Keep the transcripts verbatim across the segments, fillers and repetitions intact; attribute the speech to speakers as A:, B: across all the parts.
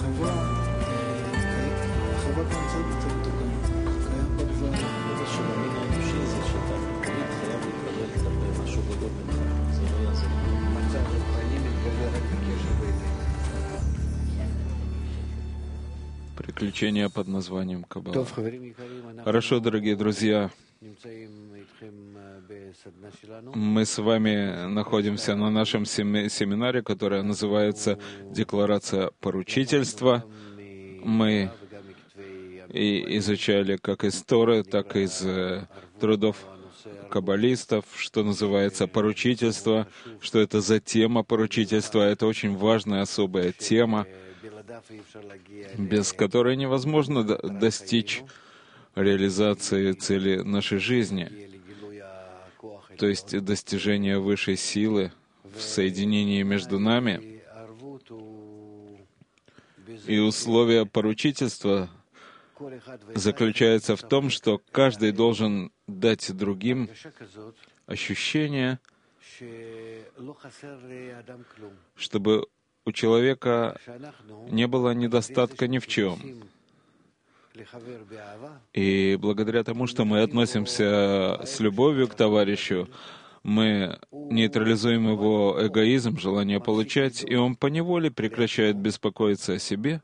A: Приключение под названием Каббала. Хорошо, дорогие друзья, мы с вами находимся на нашем семинаре, который называется «Декларация поручительства». Мы и изучали как из Торы, так и из трудов каббалистов, что называется поручительство, что это за тема поручительства. Это очень важная, особая тема, без которой невозможно достичь реализации цели нашей жизни, то есть достижения высшей силы в соединении между нами. И условие поручительства заключается в том, что каждый должен дать другим ощущение, чтобы у человека не было недостатка ни в чем. И благодаря тому, что мы относимся с любовью к товарищу, мы нейтрализуем его эгоизм, желание получать, и он поневоле прекращает беспокоиться о себе,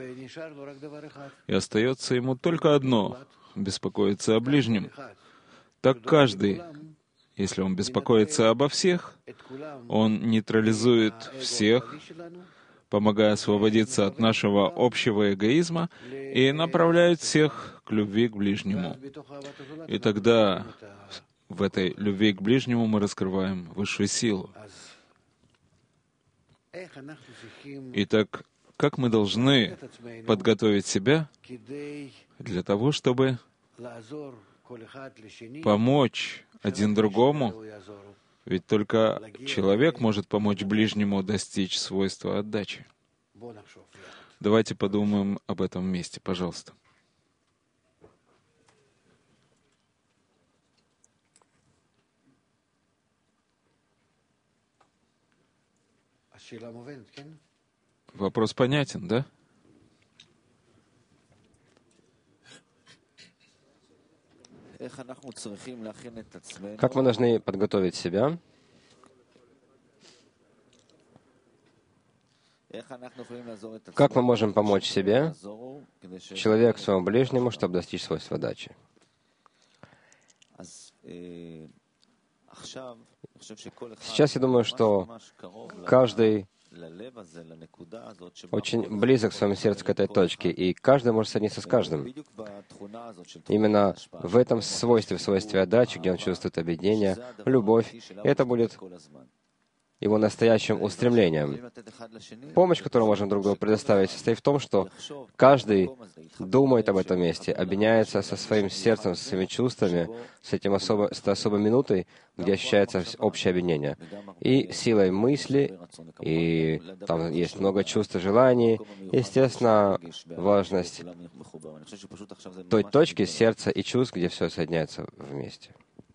A: и остается ему только одно — беспокоиться о ближнем. Так каждый, если он беспокоится обо всех, он нейтрализует всех, помогая освободиться от нашего общего эгоизма, и направляет всех к любви к ближнему. И тогда в этой любви к ближнему мы раскрываем высшую силу. Итак, как мы должны подготовить себя для того, чтобы помочь один другому? Ведь только человек может помочь ближнему достичь свойства отдачи. Давайте подумаем об этом вместе, пожалуйста. Вопрос понятен, да?
B: Как мы должны подготовить себя? Как мы можем помочь себе, человек своему ближнему, чтобы достичь свойства отдачи? Сейчас я думаю, что каждый очень близок в своем сердце к этой точке, и каждый может соединиться с каждым. Именно в этом свойстве, в свойстве отдачи, где он чувствует объединение, любовь, это будет его настоящим устремлением. Помощь, которую мы можем друг другу предоставить, состоит в том, что каждый думает об этом месте, объединяется со своим сердцем, со своими чувствами, с, этим особо, с этой особой минутой, где ощущается общее объединение. И силой мысли, и там есть много чувств и желаний, естественно, важность той точки сердца и чувств, где все соединяется вместе.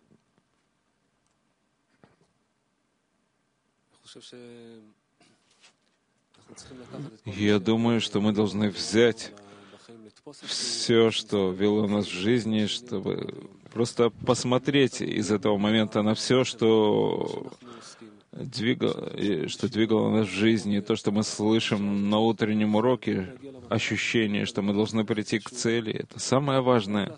A: Я думаю, что мы должны взять все, что вело нас в жизни, чтобы просто посмотреть из этого момента на все, что двигало, что двигало нас в жизни, то, что мы слышим на утреннем уроке, ощущение, что мы должны прийти к цели, это самое важное.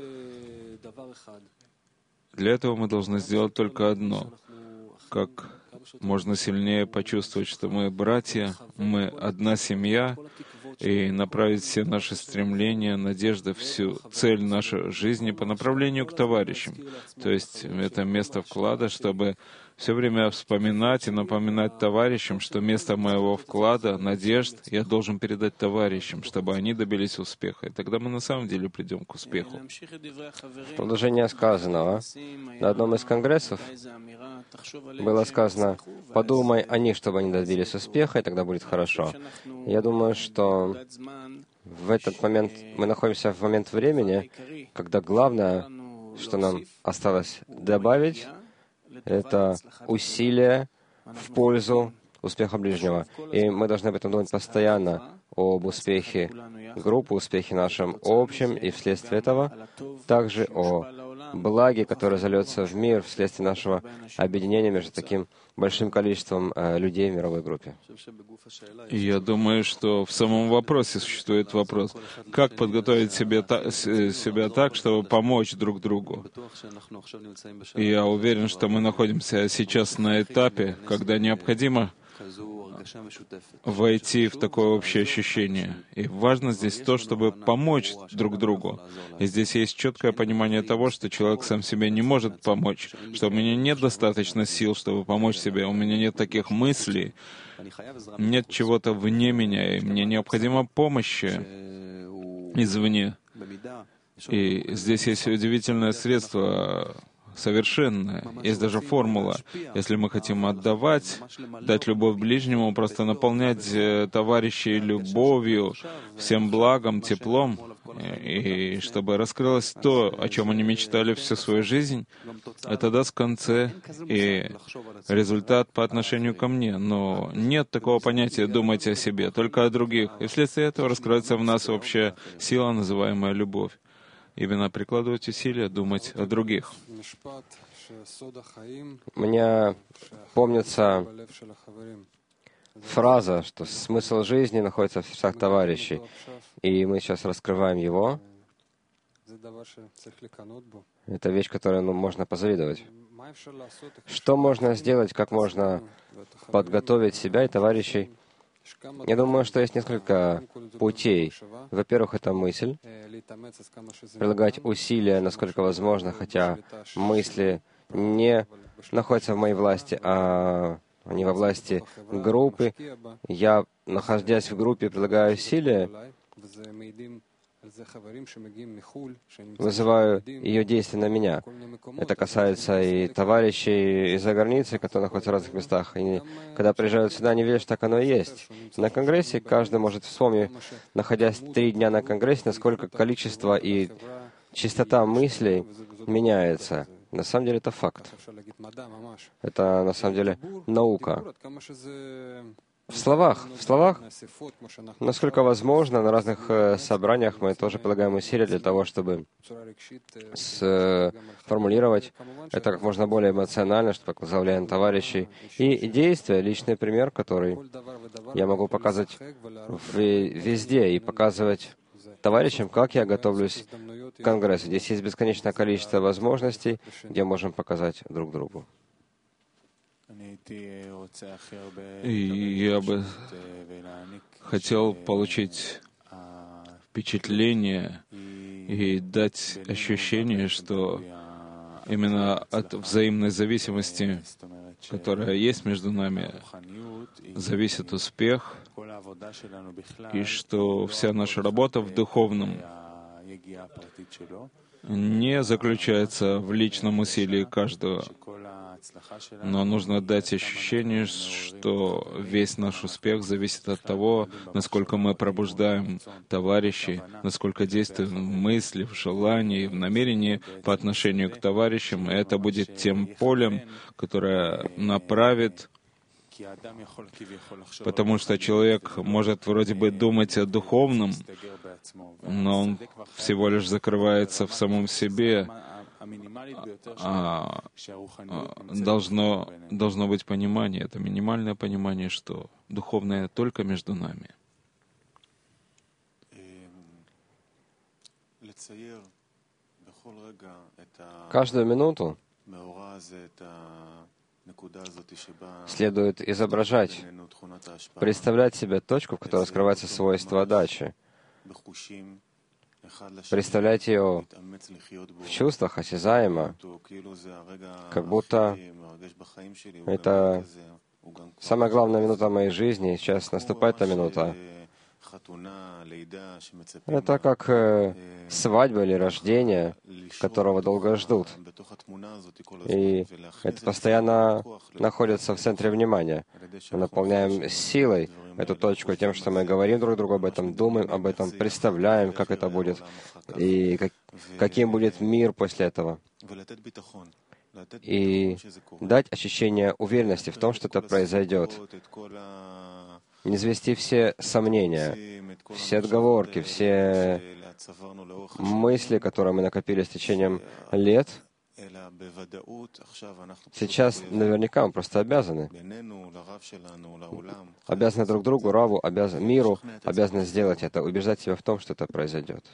A: Для этого мы должны сделать только одно, как можно сильнее почувствовать, что мы братья, мы одна семья, и направить все наши стремления, надежды, всю цель нашей жизни по направлению к товарищам. То есть это место вклада, чтобы все время вспоминать и напоминать товарищам, что место моего вклада, надежд, я должен передать товарищам, чтобы они добились успеха. И тогда мы на самом деле придем к успеху.
B: В продолжение сказанного, на одном из конгрессов было сказано: подумай о них, чтобы они добились успеха, и тогда будет хорошо. Я думаю, что в этот момент мы находимся в момент времени, когда главное, что нам осталось добавить, это усилие в пользу успеха ближнего. И мы должны об этом думать постоянно. об успехе группы, успехе нашем общем, и вследствие этого также о благе, которое зальется в мир вследствие нашего объединения между таким большим количеством э, людей в мировой группе.
A: И я думаю, что в самом вопросе существует вопрос, как подготовить себе та, себя так, чтобы помочь друг другу. И я уверен, что мы находимся сейчас на этапе, когда необходимо войти в такое общее ощущение. И важно здесь то, чтобы помочь друг другу. И здесь есть четкое понимание того, что человек сам себе не может помочь, что у меня нет достаточно сил, чтобы помочь себе, у меня нет таких мыслей, нет чего-то вне меня, и мне необходима помощь извне. И здесь есть удивительное средство, совершенное. Есть даже формула. Если мы хотим отдавать, дать любовь ближнему, просто наполнять товарищей любовью, всем благом, теплом, и чтобы раскрылось то, о чем они мечтали всю свою жизнь, это даст в конце и результат по отношению ко мне. Но нет такого понятия «думать о себе», только о других. И вследствие этого раскроется в нас общая сила, называемая любовь. Именно прикладывать усилия, думать о других.
B: Мне помнится фраза, что смысл жизни находится в сердцах товарищей, и мы сейчас раскрываем его. Это вещь, которой ну, можно позавидовать. Что можно сделать, как можно подготовить себя и товарищей? Я думаю, что есть несколько путей. Во-первых, это мысль. Прилагать усилия, насколько возможно, хотя мысли не находятся в моей власти, а они во власти группы. Я, находясь в группе, прилагаю усилия, вызываю ее действие на меня. Это касается и товарищей из-за границы, которые находятся в разных местах. И когда приезжают сюда, они видят, что так оно и есть. На Конгрессе каждый может вспомнить, находясь три дня на Конгрессе, насколько количество и частота мыслей меняется. На самом деле это факт. Это на самом деле наука. В словах, в словах, насколько возможно, на разных э, собраниях мы тоже прилагаем усилия для того, чтобы сформулировать это как можно более эмоционально, чтобы возглавляем товарищей. И действия, личный пример, который я могу показывать везде и показывать товарищам, как я готовлюсь к Конгрессу. Здесь есть бесконечное количество возможностей, где можем показать друг другу.
A: И я бы хотел получить впечатление и дать ощущение, что именно от взаимной зависимости, которая есть между нами, зависит успех, и что вся наша работа в духовном не заключается в личном усилии каждого, но нужно дать ощущение, что весь наш успех зависит от того, насколько мы пробуждаем товарищей, насколько действуем в мысли, в желании, в намерении по отношению к товарищам. И это будет тем полем, которое направит, потому что человек может вроде бы думать о духовном, но он всего лишь закрывается в самом себе. А, а, должно, должно быть понимание, это минимальное понимание, что духовное только между нами.
B: Каждую минуту следует изображать, представлять себе точку, в которой скрывается свойство отдачи, представлять ее в чувствах, осязаемо, как будто это самая главная минута моей жизни, сейчас наступает эта минута. Это как э, свадьба или рождение, которого долго ждут. И это постоянно находится в центре внимания. Мы наполняем силой эту точку тем, что мы говорим друг другу об этом, думаем об этом, представляем, как это будет, и как, каким будет мир после этого. И дать ощущение уверенности в том, что это произойдет. низвести все сомнения, все отговорки, все мысли, которые мы накопили с течением лет. Сейчас наверняка мы просто обязаны. Обязаны друг другу, Раву, обязаны миру, обязаны сделать это, убеждать себя в том, что это произойдет.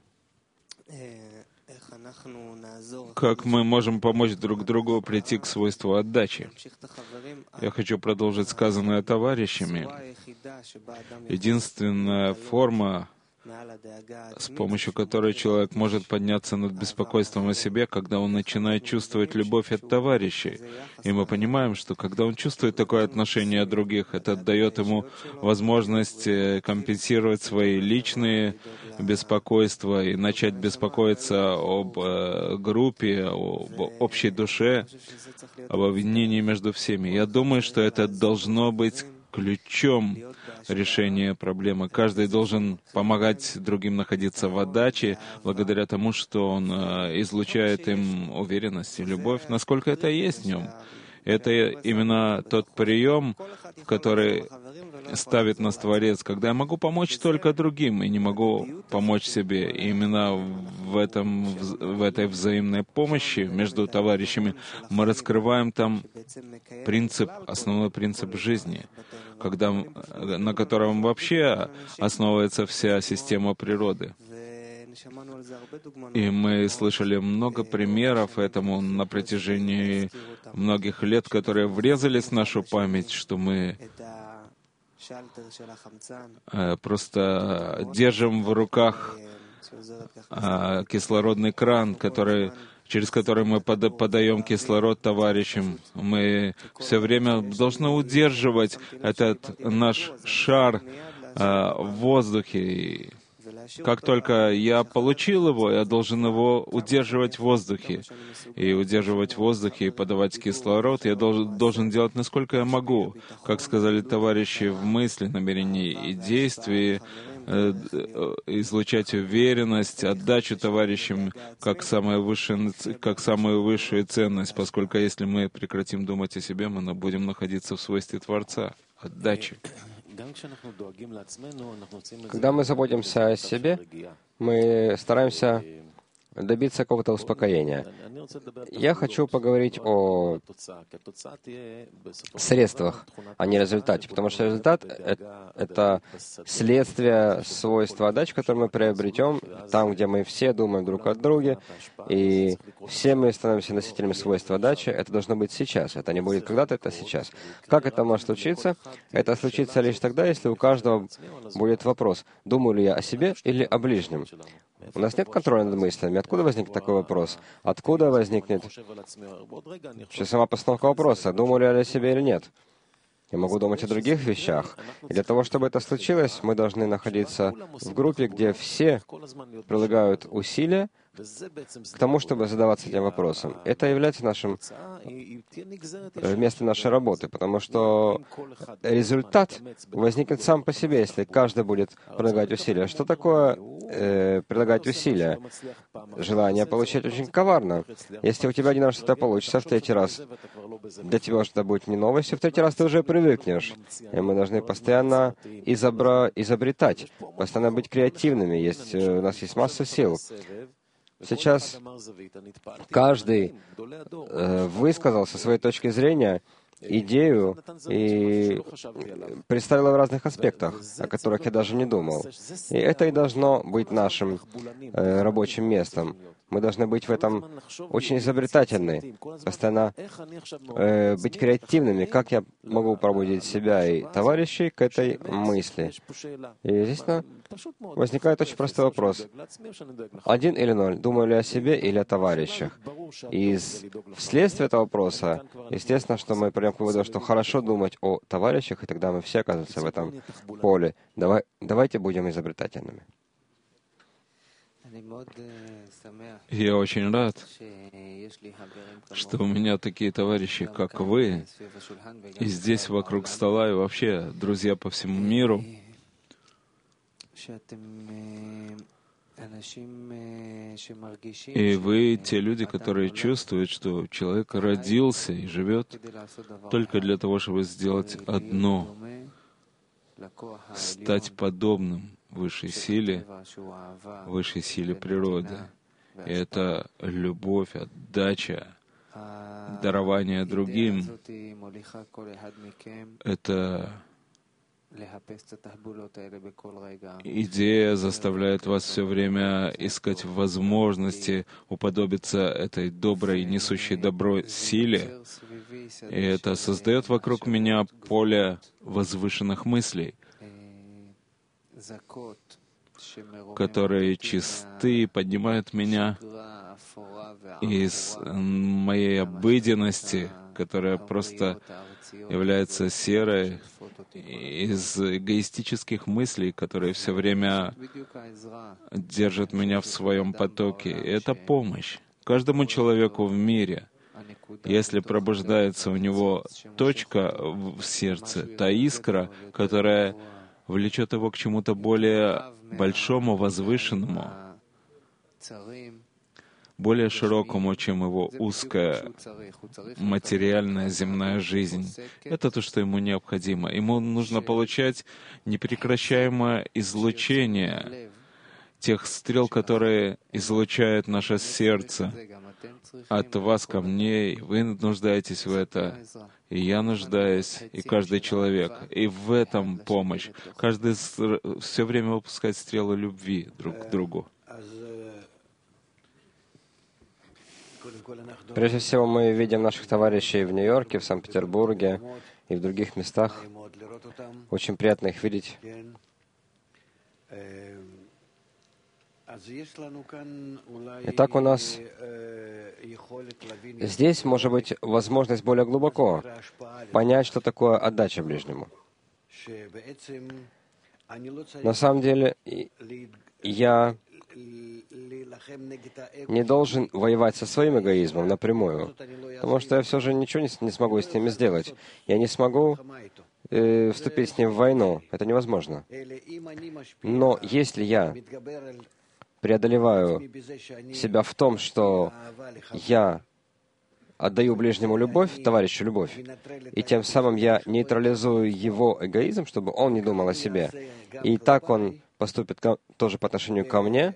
A: Как мы можем помочь друг другу прийти к свойству отдачи? Я хочу продолжить сказанное товарищами. Единственная форма, с помощью которой человек может подняться над беспокойством о себе, когда он начинает чувствовать любовь от товарищей. И мы понимаем, что когда он чувствует такое отношение от других, это дает ему возможность компенсировать свои личные беспокойства и начать беспокоиться об э, группе, об общей душе, об объединении между всеми. Я думаю, что это должно быть ключом решения проблемы. Каждый должен помогать другим находиться в отдаче, благодаря тому, что он э, излучает им уверенность и любовь, насколько это есть в нем. Это именно тот прием, в который ставит нас Творец, когда я могу помочь только другим и не могу помочь себе. И именно в, этом, в этой взаимной помощи между товарищами мы раскрываем там принцип, основной принцип жизни, когда, на котором вообще основывается вся система природы. И мы слышали много примеров этому на протяжении многих лет, которые врезались в нашу память, что мы просто держим в руках кислородный кран, который, через который мы подаем кислород товарищам. Мы все время должны удерживать этот наш шар в воздухе. Как только я получил его, я должен его удерживать в воздухе. И удерживать в воздухе и подавать кислород я должен, должен делать, насколько я могу. Как сказали товарищи, в мысли, намерении и действии, э, э, излучать уверенность, отдачу товарищам как, самая высшая, как самую высшую ценность, поскольку если мы прекратим думать о себе, мы будем находиться в свойстве Творца, отдачи.
B: Когда мы заботимся о себе, мы стараемся добиться какого-то успокоения. Я хочу поговорить о средствах, а не результате, потому что результат — это следствие свойства отдачи, которое мы приобретем там, где мы все думаем друг о друге, и все мы становимся носителями свойства отдачи. Это должно быть сейчас. Это не будет когда-то, это сейчас. Как это может случиться? Это случится лишь тогда, если у каждого будет вопрос, думаю ли я о себе или о ближнем. У нас нет контроля над мыслями. Откуда возник такой вопрос? Откуда возникнет вообще сама постановка вопроса, думаю ли я о себе или нет? Я могу думать о других вещах. И для того, чтобы это случилось, мы должны находиться в группе, где все прилагают усилия к тому, чтобы задаваться этим вопросом. Это является нашим местом нашей работы, потому что результат возникнет сам по себе, если каждый будет прилагать усилия. Что такое э, прилагать усилия? Желание получать очень коварно. Если у тебя один раз что-то получится, в третий раз для тебя что-то будет не новостью, в третий раз ты уже привыкнешь. И мы должны постоянно изобра... изобретать, постоянно быть креативными. Есть, у нас есть масса сил. Сейчас каждый э, высказал со своей точки зрения идею и представил в разных аспектах, о которых я даже не думал. И это и должно быть нашим э, рабочим местом. Мы должны быть в этом очень изобретательны, постоянно э, быть креативными. Как я могу пробудить себя и товарищей к этой мысли? И, естественно, возникает очень простой вопрос. Один или ноль? Думаю ли о себе или о товарищах? И из, вследствие этого вопроса, естественно, что мы придем к выводу, что хорошо думать о товарищах, и тогда мы все оказываемся в этом поле. Давай, давайте будем изобретательными.
A: Я очень рад, что у меня такие товарищи, как вы, и здесь вокруг стола, и вообще друзья по всему миру, и вы те люди, которые чувствуют, что человек родился и живет только для того, чтобы сделать одно, стать подобным высшей силе, высшей силе природы. И это любовь, отдача, дарование другим. Это идея заставляет вас все время искать возможности уподобиться этой доброй, несущей добро силе. И это создает вокруг меня поле возвышенных мыслей, которые чисты, поднимают меня из моей обыденности, которая просто является серой, из эгоистических мыслей, которые все время держат меня в своем потоке. И это помощь каждому человеку в мире. Если пробуждается у него точка в сердце, та искра, которая влечет его к чему-то более большому, возвышенному, более широкому, чем его узкая материальная земная жизнь. Это то, что ему необходимо. Ему нужно получать непрекращаемое излучение тех стрел, которые излучают наше сердце от вас ко мне. Вы нуждаетесь в это, и я нуждаюсь, и каждый человек. И в этом помощь. Каждый все время выпускает стрелы любви друг к другу.
B: Прежде всего, мы видим наших товарищей в Нью-Йорке, в Санкт-Петербурге и в других местах. Очень приятно их видеть. Итак, у нас здесь может быть возможность более глубоко понять, что такое отдача ближнему. На самом деле, я не должен воевать со своим эгоизмом напрямую, потому что я все же ничего не, не смогу с ними сделать. Я не смогу э, вступить с ним в войну. Это невозможно. Но если я преодолеваю себя в том, что я отдаю ближнему любовь, товарищу любовь, и тем самым я нейтрализую его эгоизм, чтобы он не думал о себе, и так он поступит тоже по отношению ко мне,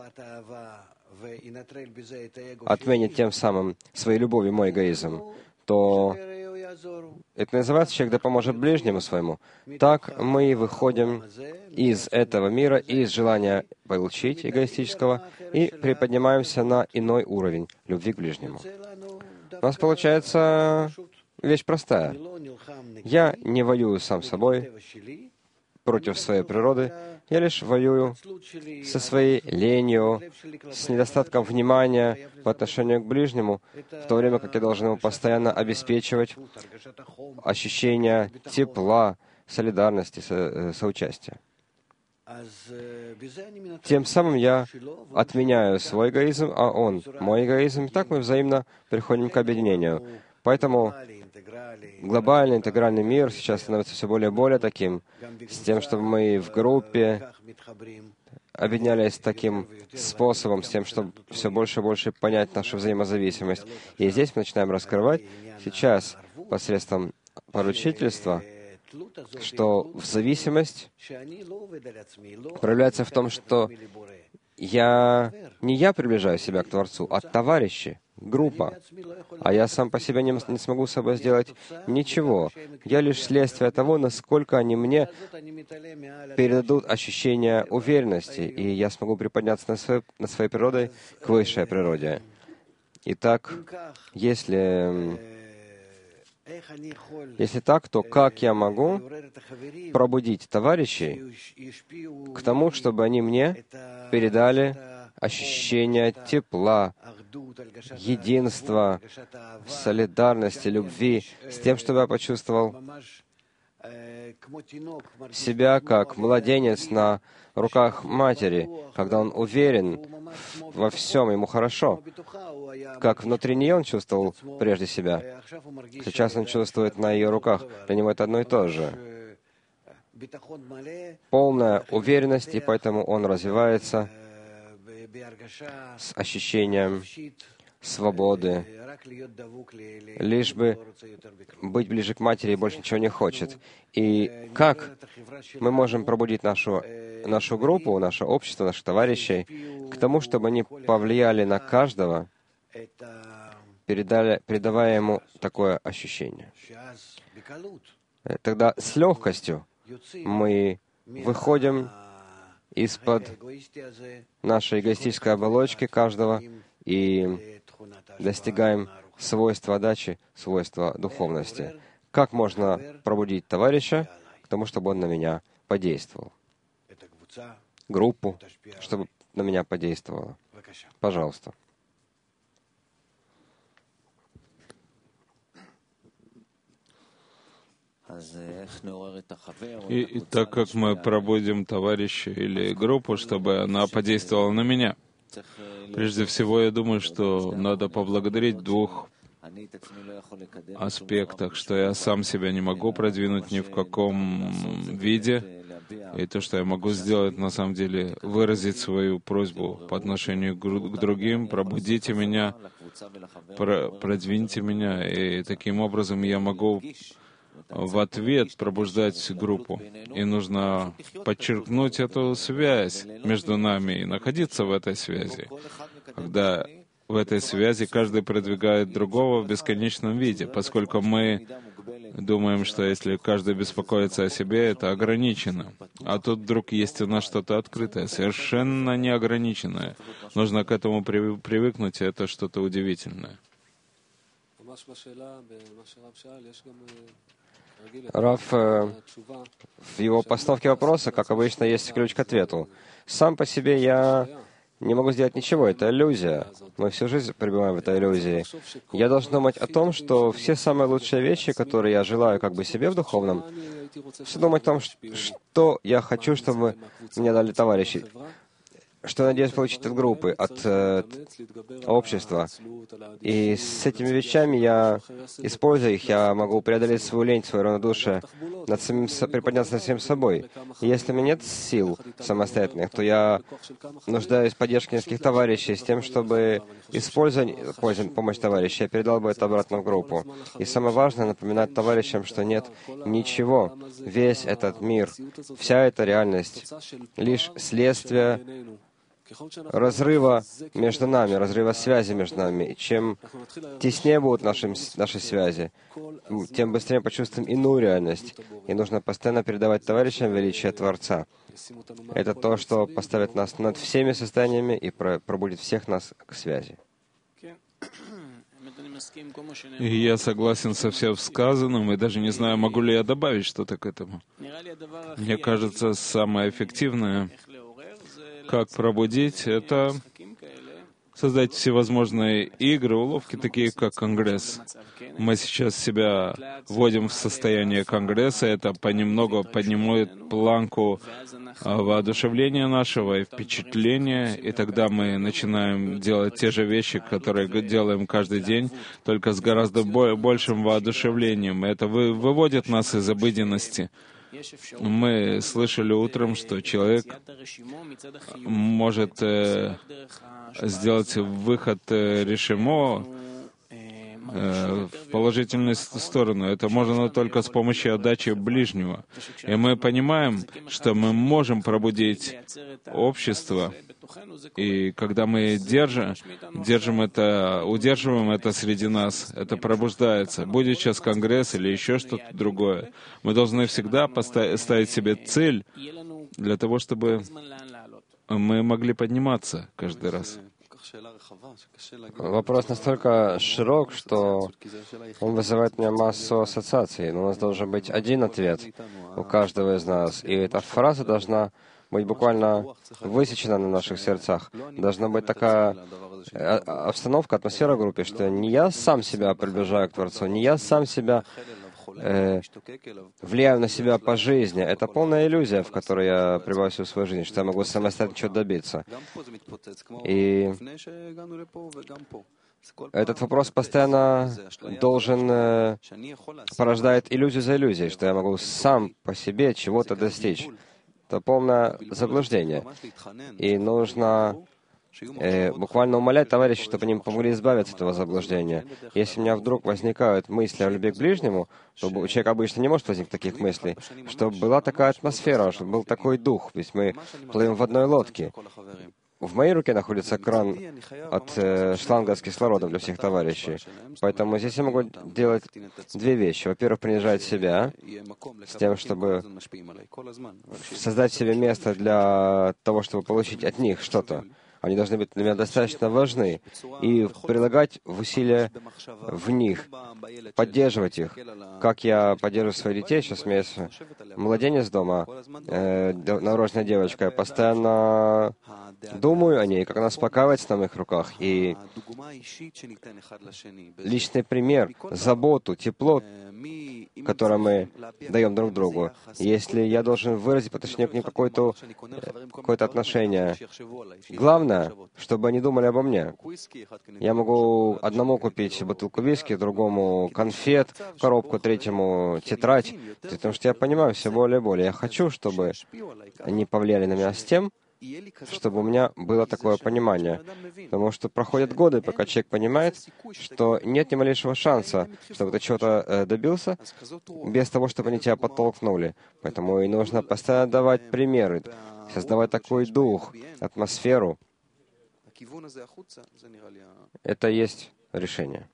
B: отменит тем самым своей любовью мой эгоизм, то это называется, человек да поможет ближнему своему. Так мы выходим из этого мира, из желания получить эгоистического, и приподнимаемся на иной уровень любви к ближнему. У нас получается вещь простая. Я не воюю сам с собой против своей природы, я лишь воюю со своей ленью, с недостатком внимания по отношению к ближнему, в то время как я должен ему постоянно обеспечивать ощущение тепла, солидарности, со, соучастия. Тем самым я отменяю свой эгоизм, а он мой эгоизм, и так мы взаимно приходим к объединению. Поэтому глобальный интегральный мир сейчас становится все более и более таким, с тем, чтобы мы в группе объединялись таким способом, с тем, чтобы все больше и больше понять нашу взаимозависимость. И здесь мы начинаем раскрывать сейчас посредством поручительства, что зависимость проявляется в том, что я не я приближаю себя к Творцу, а товарищи, группа. А я сам по себе не, не смогу с собой сделать ничего. Я лишь следствие того, насколько они мне передадут ощущение уверенности, и я смогу приподняться над своей, над своей природой к высшей природе. Итак, если, если так, то как я могу пробудить товарищей к тому, чтобы они мне передали ощущение тепла, единства, солидарности, любви, с тем, чтобы я почувствовал себя как младенец на руках матери, когда он уверен во всем, ему хорошо. Как внутри нее он чувствовал прежде себя, сейчас он чувствует на ее руках. Для него это одно и то же. Полная уверенность, и поэтому он развивается с ощущением свободы, лишь бы быть ближе к матери и больше ничего не хочет. И как мы можем пробудить нашу, нашу группу, наше общество, наших товарищей к тому, чтобы они повлияли на каждого, передали, передавая ему такое ощущение. Тогда с легкостью мы выходим из-под нашей эгоистической оболочки каждого и достигаем свойства отдачи, свойства духовности. Как можно пробудить товарища к тому, чтобы он на меня подействовал? Группу, чтобы на меня подействовала. Пожалуйста.
A: И, и так как мы пробудим товарища или группу, чтобы она подействовала на меня, прежде всего, я думаю, что надо поблагодарить в двух аспектах, что я сам себя не могу продвинуть ни в каком виде, и то, что я могу сделать, на самом деле, выразить свою просьбу по отношению к другим, пробудите меня, про, продвиньте меня, и таким образом я могу в ответ пробуждать группу. И нужно подчеркнуть эту связь между нами и находиться в этой связи. Когда в этой связи каждый продвигает другого в бесконечном виде, поскольку мы думаем, что если каждый беспокоится о себе, это ограничено. А тут вдруг есть у нас что-то открытое, совершенно неограниченное. Нужно к этому привыкнуть, и это что-то удивительное.
B: Рав, э, в его постановке вопроса, как обычно, есть ключ к ответу. Сам по себе я не могу сделать ничего, это иллюзия. Мы всю жизнь пребываем в этой иллюзии. Я должен думать о том, что все самые лучшие вещи, которые я желаю как бы себе в духовном, все думать о том, что я хочу, чтобы мне дали товарищи, что я надеюсь получить от группы, от э, общества. И с этими вещами я, используя их, я могу преодолеть свою лень, свое равнодушие, над самим, приподняться над самим собой. И если у меня нет сил самостоятельных, то я нуждаюсь в поддержке нескольких товарищей с тем, чтобы использовать помощь товарища, я передал бы это обратно в группу. И самое важное — напоминать товарищам, что нет ничего. Весь этот мир, вся эта реальность — лишь следствие разрыва между нами, разрыва связи между нами. И чем теснее будут наши, наши связи, тем быстрее почувствуем иную реальность. И нужно постоянно передавать товарищам величие Творца. Это то, что поставит нас над всеми состояниями и пробудит всех нас к связи.
A: И я согласен со всем сказанным, и даже не знаю, могу ли я добавить что-то к этому. Мне кажется, самое эффективное, как пробудить, это создать всевозможные игры, уловки, такие как Конгресс. Мы сейчас себя вводим в состояние Конгресса, это понемногу поднимает планку воодушевления нашего и впечатления, и тогда мы начинаем делать те же вещи, которые делаем каждый день, только с гораздо большим воодушевлением. Это выводит нас из обыденности. Мы слышали утром, что человек может э, сделать выход э, решимо э, в положительную сторону. Это можно только с помощью отдачи ближнего. И мы понимаем, что мы можем пробудить общество. И когда мы держим, держим это, удерживаем это среди нас, это пробуждается. Будет сейчас Конгресс или еще что-то другое. Мы должны всегда поставить, ставить себе цель для того, чтобы мы могли подниматься каждый раз.
B: Вопрос настолько широк, что он вызывает у меня массу ассоциаций. Но у нас должен быть один ответ у каждого из нас. И эта фраза должна быть буквально высечена на наших сердцах. Должна быть такая обстановка, атмосфера в группе, что не я сам себя приближаю к Творцу, не я сам себя э, влияю на себя по жизни. Это полная иллюзия, в которой я пребываю всю свою жизнь, что я могу самостоятельно чего-то добиться. И этот вопрос постоянно должен э, порождать иллюзию за иллюзией, что я могу сам по себе чего-то достичь. Это полное заблуждение. И нужно э, буквально умолять товарищей, чтобы они помогли избавиться от этого заблуждения. Если у меня вдруг возникают мысли о любви к ближнему, то у человека обычно не может возникнуть таких мыслей, чтобы была такая атмосфера, чтобы был такой дух, ведь мы плывем в одной лодке. В моей руке находится кран от э, шланга с кислородом для всех товарищей. Поэтому здесь я могу делать две вещи. Во-первых, принижать себя с тем, чтобы создать себе место для того, чтобы получить от них что-то. Они должны быть для меня достаточно важны. И прилагать усилия в них, поддерживать их. Как я поддерживаю своих детей, сейчас у меня есть младенец дома, э, новорожденная девочка, я постоянно думаю о ней, как она успокаивается на моих руках. И личный пример, заботу, тепло, которое мы даем друг другу. Если я должен выразить по отношению к ним какое-то, какое-то отношение, главное, чтобы они думали обо мне. Я могу одному купить бутылку виски, другому конфет, коробку, третьему тетрадь, потому что я понимаю все более и более. Я хочу, чтобы они повлияли на меня с тем, чтобы у меня было такое понимание. Потому что проходят годы, пока человек понимает, что нет ни малейшего шанса, чтобы ты чего-то э, добился, без того, чтобы они тебя подтолкнули. Поэтому и нужно постоянно давать примеры, создавать такой дух, атмосферу. Это и есть решение.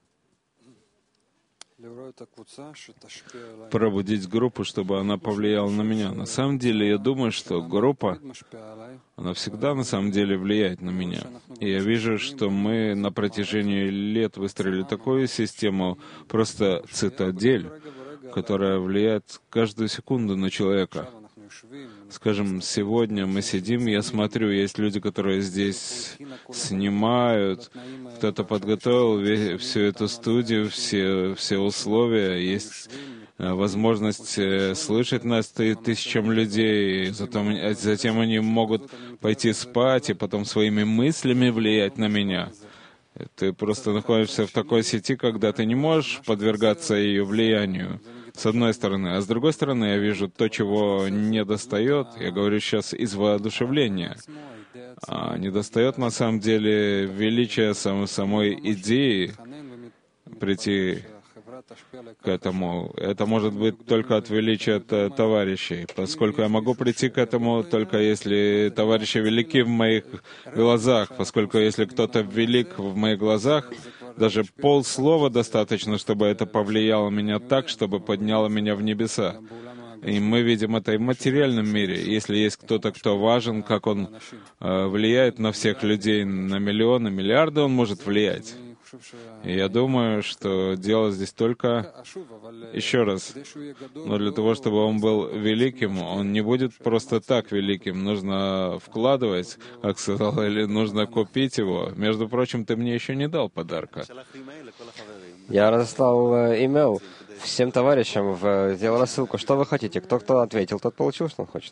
A: Пробудить группу, чтобы она повлияла на меня. На самом деле, я думаю, что группа, она всегда на самом деле влияет на меня. И я вижу, что мы на протяжении лет выстроили такую систему, просто цитадель, которая влияет каждую секунду на человека. Скажем, сегодня мы сидим, я смотрю, есть люди, которые здесь снимают, кто-то подготовил весь, всю эту студию, все, все условия, есть возможность слышать нас тысячам людей, затем, затем они могут пойти спать и потом своими мыслями влиять на меня. Ты просто находишься в такой сети, когда ты не можешь подвергаться ее влиянию, с одной стороны. А с другой стороны, я вижу то, чего не достает. Я говорю сейчас из воодушевления. А не достает, на самом деле, величия сам, самой идеи прийти к этому. Это может быть только от величия товарищей, поскольку я могу прийти к этому только если товарищи велики в моих глазах, поскольку если кто-то велик в моих глазах, даже полслова достаточно, чтобы это повлияло меня так, чтобы подняло меня в небеса. И мы видим это и в материальном мире. Если есть кто-то, кто важен, как он э, влияет на всех людей, на миллионы, миллиарды он может влиять. И я думаю, что дело здесь только, еще раз, но для того, чтобы он был великим, он не будет просто так великим. Нужно вкладывать, как сказал, или нужно купить его. Между прочим, ты мне еще не дал подарка.
B: Я разослал имейл всем товарищам, в, сделал рассылку. Что вы хотите? Кто кто ответил, тот получил, что он хочет.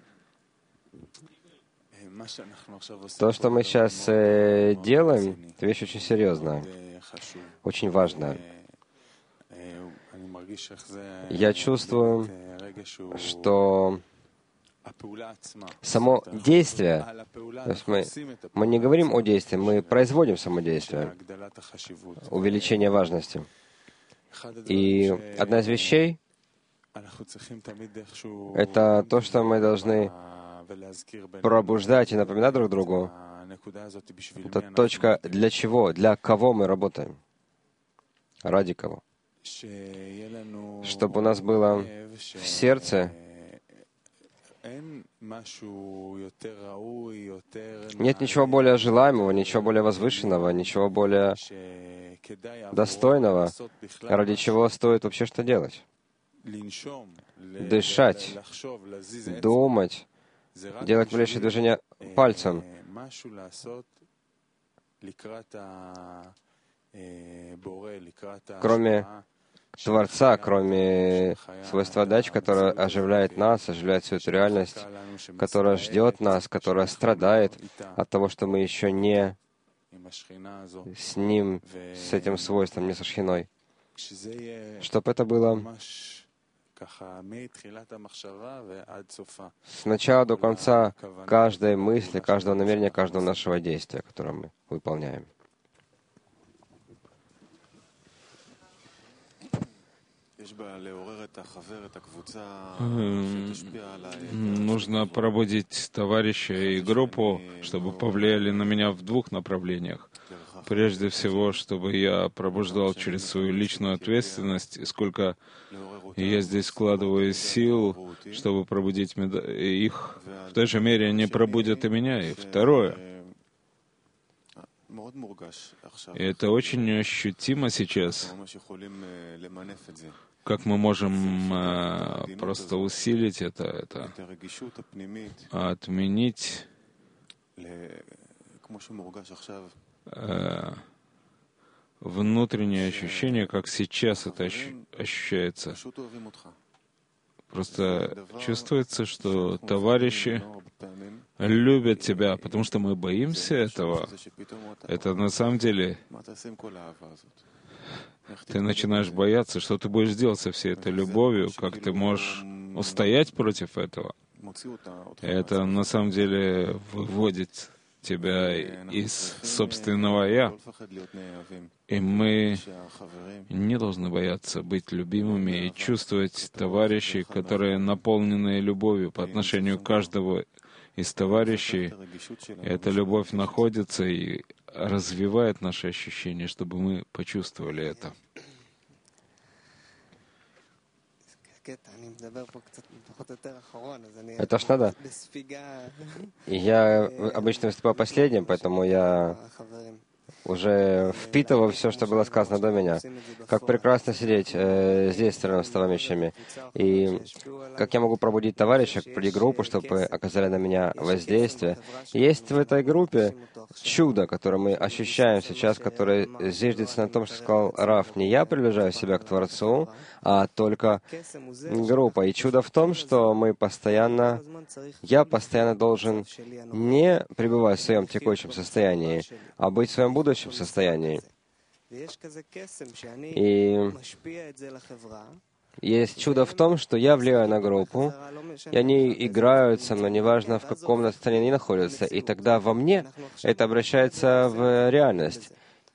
B: То, что мы сейчас э, делаем, это вещь очень серьезная, очень важная. Я чувствую, что само действие, то есть мы, мы не говорим о действии, мы производим само действие, увеличение важности. И одна из вещей — это то, что мы должны пробуждать и напоминать друг другу. Это точка для чего, для кого мы работаем, ради кого. Чтобы у нас было в сердце нет ничего более желаемого, ничего более возвышенного, ничего более достойного, ради чего стоит вообще что делать. Дышать, думать, делать малейшее движение пальцем. Кроме Творца, кроме свойства дач, которое оживляет нас, оживляет всю эту реальность, которая ждет нас, которая страдает от того, что мы еще не с Ним, с этим свойством, не со Шхиной. Чтобы это было С начала до конца каждой мысли, каждого намерения, каждого нашего действия, которое мы выполняем.
A: Нужно пробудить товарища и группу, чтобы повлияли на меня в двух направлениях. Прежде всего, чтобы я пробуждал через свою личную ответственность, и сколько я здесь вкладываю сил, чтобы пробудить их, в той же мере они пробудят и меня. И второе, и это очень ощутимо сейчас, как мы можем э, просто усилить это, это, отменить э, внутреннее ощущение, как сейчас это ощу- ощущается. Просто чувствуется, что товарищи любят тебя, потому что мы боимся этого. Это на самом деле... Ты начинаешь бояться, что ты будешь делать со всей этой любовью, как ты можешь устоять против этого. Это на самом деле выводит тебя из собственного «я». И мы не должны бояться быть любимыми и чувствовать товарищей, которые наполнены любовью по отношению к каждому из товарищей. И эта любовь находится и развивает наши ощущения, чтобы мы почувствовали это.
B: Это ж надо. Я обычно выступаю последним, поэтому я уже впитывал все, что было сказано до меня. Как прекрасно сидеть э, здесь рядом с товарищами. И как я могу пробудить товарища, пробудить группу, чтобы оказали на меня воздействие. Есть в этой группе чудо, которое мы ощущаем сейчас, которое зиждется на том, что сказал Раф. Не я приближаю себя к Творцу, а только группа. И чудо в том, что мы постоянно, я постоянно должен не пребывать в своем текущем состоянии, а быть в своем будущем состоянии. И есть чудо в том, что я влияю на группу, и они играют со мной, неважно, в каком состоянии они находятся, и тогда во мне это обращается в реальность.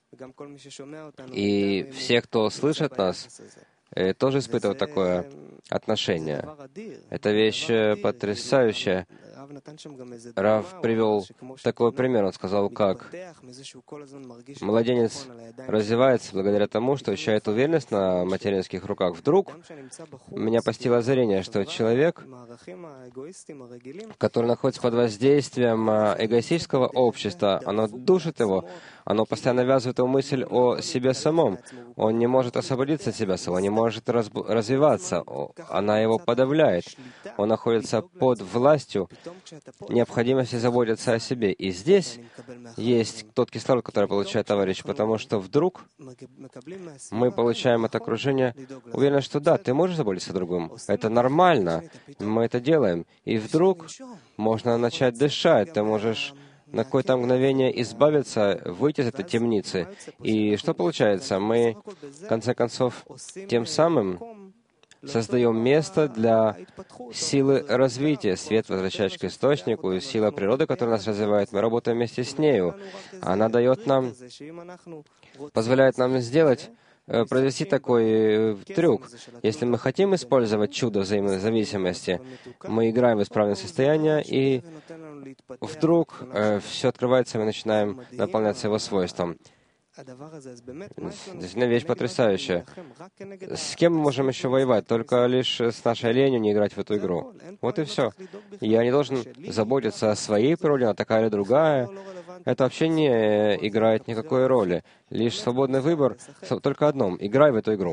B: И все, кто слышит нас, тоже испытывают такое отношение. Это вещь потрясающая. Рав привел такой пример. Он сказал, как младенец развивается благодаря тому, что ощущает уверенность на материнских руках. Вдруг меня постигло озарение, что человек, который находится под воздействием эгоистического общества, оно душит его, оно постоянно навязывает ему мысль о себе самом. Он не может освободиться от себя самого, не может разб- развиваться. Она его подавляет. Он находится под властью необходимости заботиться о себе. И здесь есть тот кислород, который получает товарищ, потому что вдруг мы получаем от окружения уверенность, что да, ты можешь заботиться о другом. Это нормально. Мы это делаем. И вдруг можно начать дышать. Ты можешь на какое-то мгновение избавиться, выйти из этой темницы. И что получается? Мы, в конце концов, тем самым создаем место для силы развития. Свет, возвращающий к источнику, сила природы, которая нас развивает, мы работаем вместе с нею. Она дает нам, позволяет нам сделать, произвести такой трюк. Если мы хотим использовать чудо взаимозависимости, мы играем в исправное состояние, и вдруг э, все открывается, и мы начинаем наполняться его свойством. Действительно, вещь потрясающая. С кем мы можем еще воевать? Только лишь с нашей ленью не играть в эту игру. Вот и все. Я не должен заботиться о своей природе, а такая или другая. Это вообще не играет никакой роли. Лишь свободный выбор только одном. Играй в эту игру.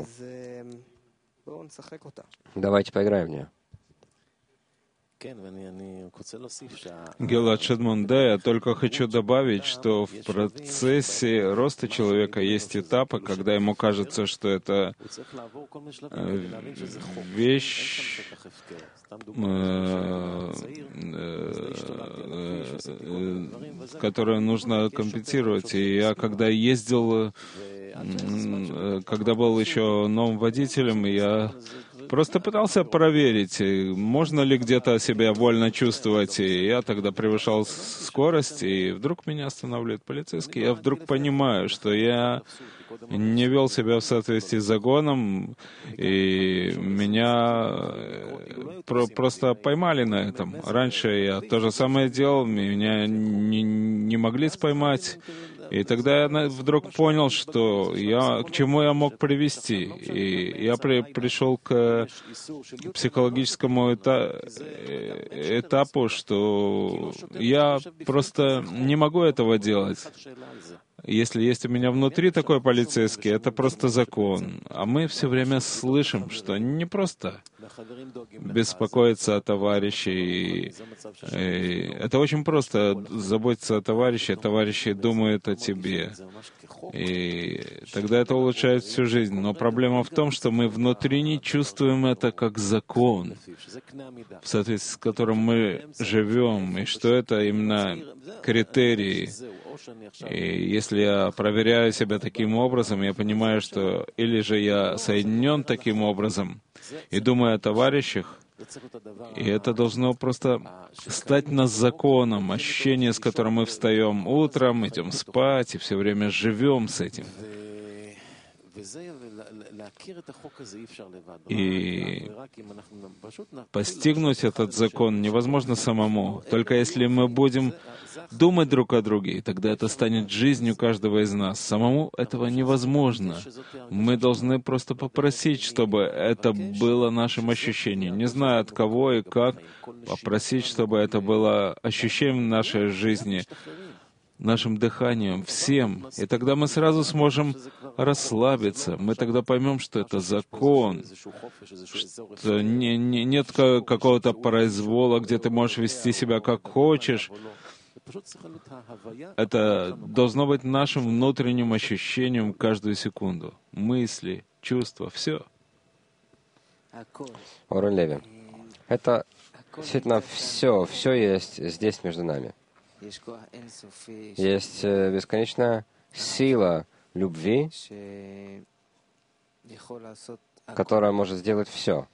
B: Давайте поиграем в нее.
A: Гилад Шадмон, да, я только хочу добавить, что в процессе роста человека есть этапы, когда ему кажется, что это вещь, которую нужно компенсировать. И я когда ездил, когда был еще новым водителем, я просто пытался проверить, можно ли где-то себя вольно чувствовать. И я тогда превышал скорость, и вдруг меня останавливает полицейский. Я вдруг понимаю, что я не вел себя в соответствии с законом, и меня про просто поймали на этом. Раньше я то же самое делал, меня не, не могли споймать. И тогда я вдруг понял, что я, к чему я мог привести. И я при, пришел к психологическому эта, этапу, что я просто не могу этого делать. Если есть у меня внутри такой полицейский, это просто закон. А мы все время слышим, что не просто беспокоиться о товарище. И, и это очень просто заботиться о товарище, товарищи думают о тебе. И тогда это улучшает всю жизнь. Но проблема в том, что мы внутри не чувствуем это как закон, в соответствии с которым мы живем, и что это именно критерии. И если я проверяю себя таким образом, я понимаю, что или же я соединен таким образом и думаю о товарищах, и это должно просто стать нас законом, ощущение, с которым мы встаем утром, идем спать и все время живем с этим. И постигнуть этот закон невозможно самому, только если мы будем думать друг о друге, и тогда это станет жизнью каждого из нас. Самому этого невозможно. Мы должны просто попросить, чтобы это было нашим ощущением. Не знаю от кого и как, попросить, чтобы это было ощущением нашей жизни, нашим дыханием, всем. И тогда мы сразу сможем расслабиться. Мы тогда поймем, что это закон, что не, не, нет какого-то произвола, где ты можешь вести себя как хочешь. Это должно быть нашим внутренним ощущением каждую секунду. Мысли, чувства, все.
B: Орен Леви, это действительно все, все есть здесь между нами. Есть бесконечная сила любви, которая может сделать все.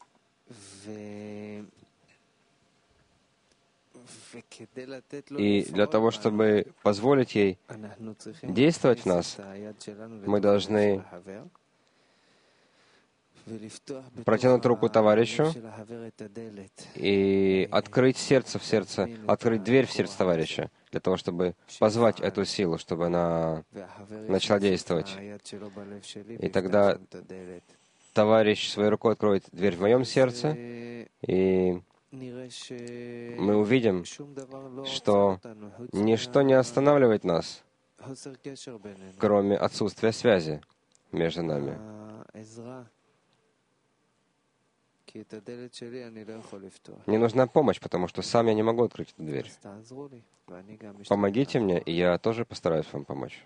B: И для того, чтобы позволить ей действовать в нас, мы должны протянуть руку товарищу и открыть сердце в сердце, открыть дверь в сердце товарища, для того, чтобы позвать эту силу, чтобы она начала действовать. И тогда товарищ своей рукой откроет дверь в моем сердце, и мы увидим, что ничто не останавливает нас, кроме отсутствия связи между нами. Мне нужна помощь, потому что сам я не могу открыть эту дверь. Помогите мне, и я тоже постараюсь вам помочь.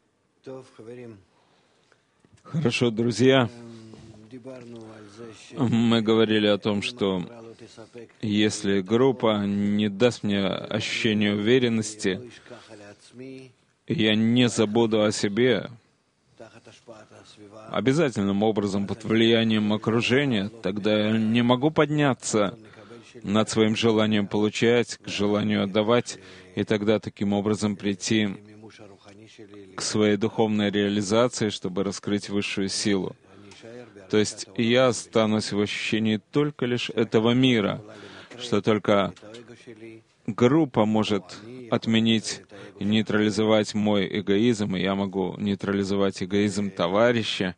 A: Хорошо, друзья. Мы говорили о том, что если группа не даст мне ощущение уверенности, я не забуду о себе, обязательным образом под влиянием окружения, тогда я не могу подняться над своим желанием получать, к желанию отдавать, и тогда таким образом прийти к своей духовной реализации, чтобы раскрыть высшую силу. То есть я останусь в ощущении только лишь этого мира, что только группа может отменить и нейтрализовать мой эгоизм, и я могу нейтрализовать эгоизм товарища.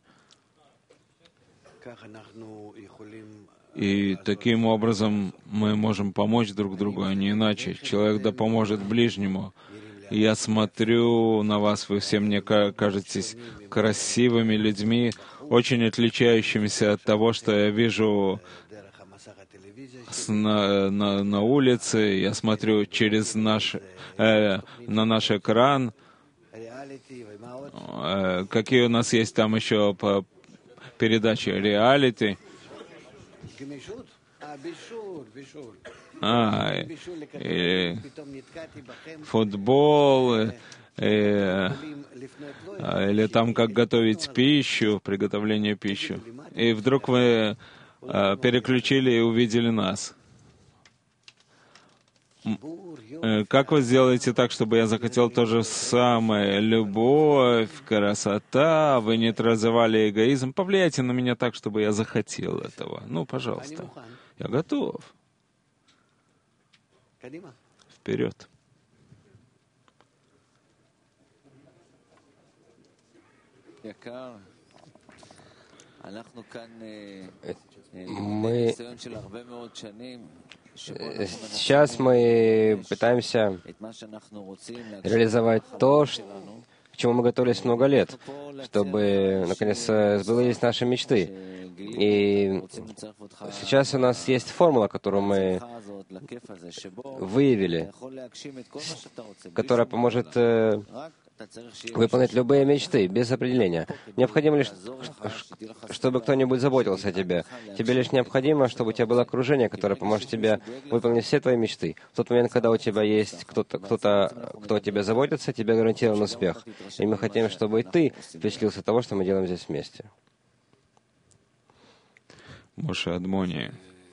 A: И таким образом мы можем помочь друг другу, а не иначе. Человек да поможет ближнему. Я смотрю на вас, вы все мне кажетесь красивыми людьми, очень отличающимися от того, что я вижу на, на, на улице. Я смотрю через наш, э, на наш экран. Э, какие у нас есть там еще по передачи реалити. А, и футбол, и, и, или там как готовить пищу, приготовление пищи. И вдруг вы э, переключили и увидели нас. Как вы сделаете так, чтобы я захотел то же самое? Любовь, красота, вы нейтрализовали эгоизм. Повлияйте на меня так, чтобы я захотел этого. Ну, пожалуйста. Я готов. Вперед.
B: Мы сейчас мы пытаемся реализовать то, к чему мы готовились много лет, чтобы, наконец, сбылись наши мечты. И сейчас у нас есть формула, которую мы выявили, которая поможет выполнить любые мечты, без определения. Необходимо лишь, чтобы кто-нибудь заботился о тебе. Тебе лишь необходимо, чтобы у тебя было окружение, которое поможет тебе выполнить все твои мечты. В тот момент, когда у тебя есть кто-то, кто-то, кто о тебе заботится, тебе гарантирован успех. И мы хотим, чтобы и ты впечатлился того, что мы делаем здесь вместе.
A: Моше Адмони.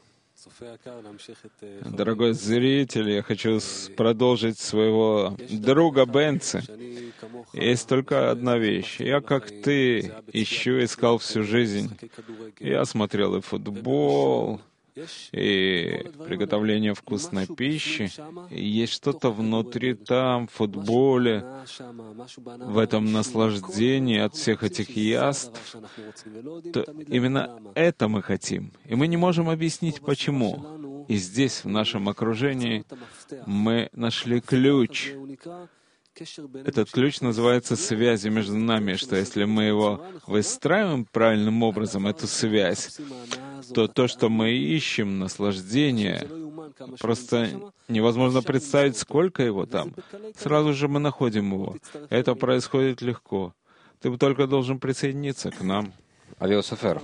A: Дорогой зритель, я хочу продолжить своего друга Бенци. Есть только одна вещь. Я, как ты, ищу, искал всю жизнь. Я смотрел и футбол, и приготовление вкусной пищи. И есть что-то внутри там, в футболе, в этом наслаждении от всех этих яств. То именно это мы хотим. И мы не можем объяснить, почему. И здесь, в нашем окружении, мы нашли ключ. Этот ключ называется связью между нами, что если мы его выстраиваем правильным образом, эту связь, то то, что мы ищем, наслаждение, просто невозможно представить, сколько его там. Сразу же мы находим его. Это происходит легко. Ты только должен присоединиться к нам.
B: Авиософер.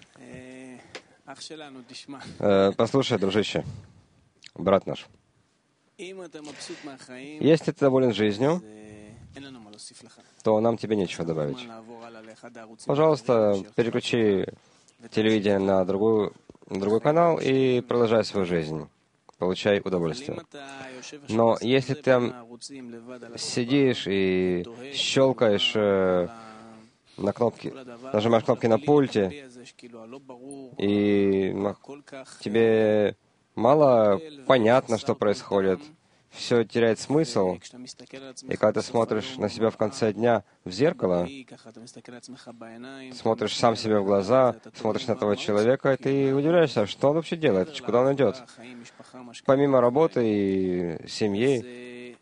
B: Э, послушай, дружище, брат наш. Если ты доволен жизнью, то нам тебе нечего добавить. Пожалуйста, переключи телевидение на другую, другой канал и продолжай свою жизнь. Получай удовольствие. Но если ты там сидишь и щелкаешь э, на кнопки, нажимаешь кнопки на пульте, и тебе мало понятно, что происходит, все теряет смысл, и когда ты смотришь на себя в конце дня в зеркало, смотришь сам себе в глаза, смотришь на этого человека, и ты удивляешься, что он вообще делает, куда он идет. Помимо работы и семьи,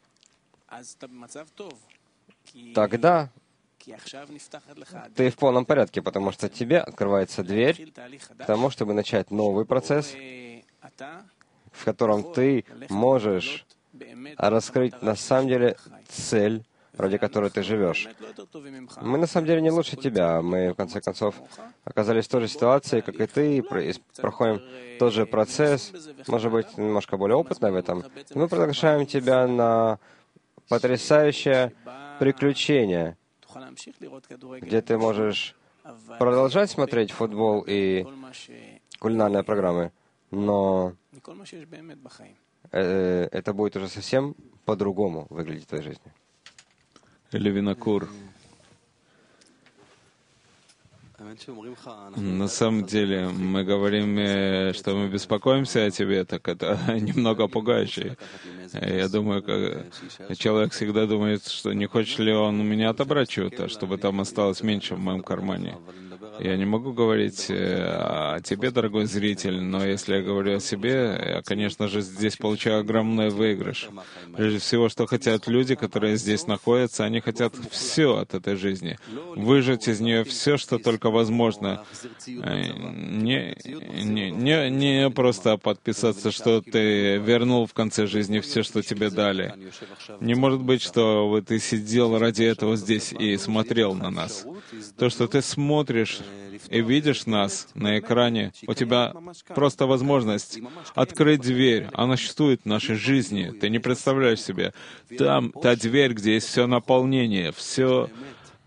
B: тогда ты в полном порядке, потому что тебе открывается дверь к тому, чтобы начать новый процесс, в котором ты можешь раскрыть на самом деле цель, ради которой ты живешь. Мы на самом деле не лучше тебя. Мы, в конце концов, оказались в той же ситуации, как и ты, и проходим тот же процесс, может быть, немножко более опытный в этом. И мы приглашаем тебя на потрясающее приключение, где ты можешь продолжать смотреть футбол и кулинарные программы, но это будет уже совсем по-другому выглядеть в твоей жизни.
A: Левинакур. На самом деле, мы говорим, что мы беспокоимся о тебе, так это немного пугающе. Я думаю, как человек всегда думает, что не хочет ли он у меня отобрать чего-то, чтобы там осталось меньше в моем кармане. Я не могу говорить о тебе, дорогой зритель, но если я говорю о себе, я, конечно же, здесь получаю огромный выигрыш. Прежде всего, что хотят люди, которые здесь находятся, они хотят все от этой жизни. Выжать из нее все, что только возможно. Не, не, не, не просто подписаться, что ты вернул в конце жизни все, что тебе дали. Не может быть, что вот ты сидел ради этого здесь и смотрел на нас. То, что ты смотришь и видишь нас на экране, у тебя просто возможность открыть дверь. Она существует в нашей жизни. Ты не представляешь себе. Там та дверь, где есть все наполнение, все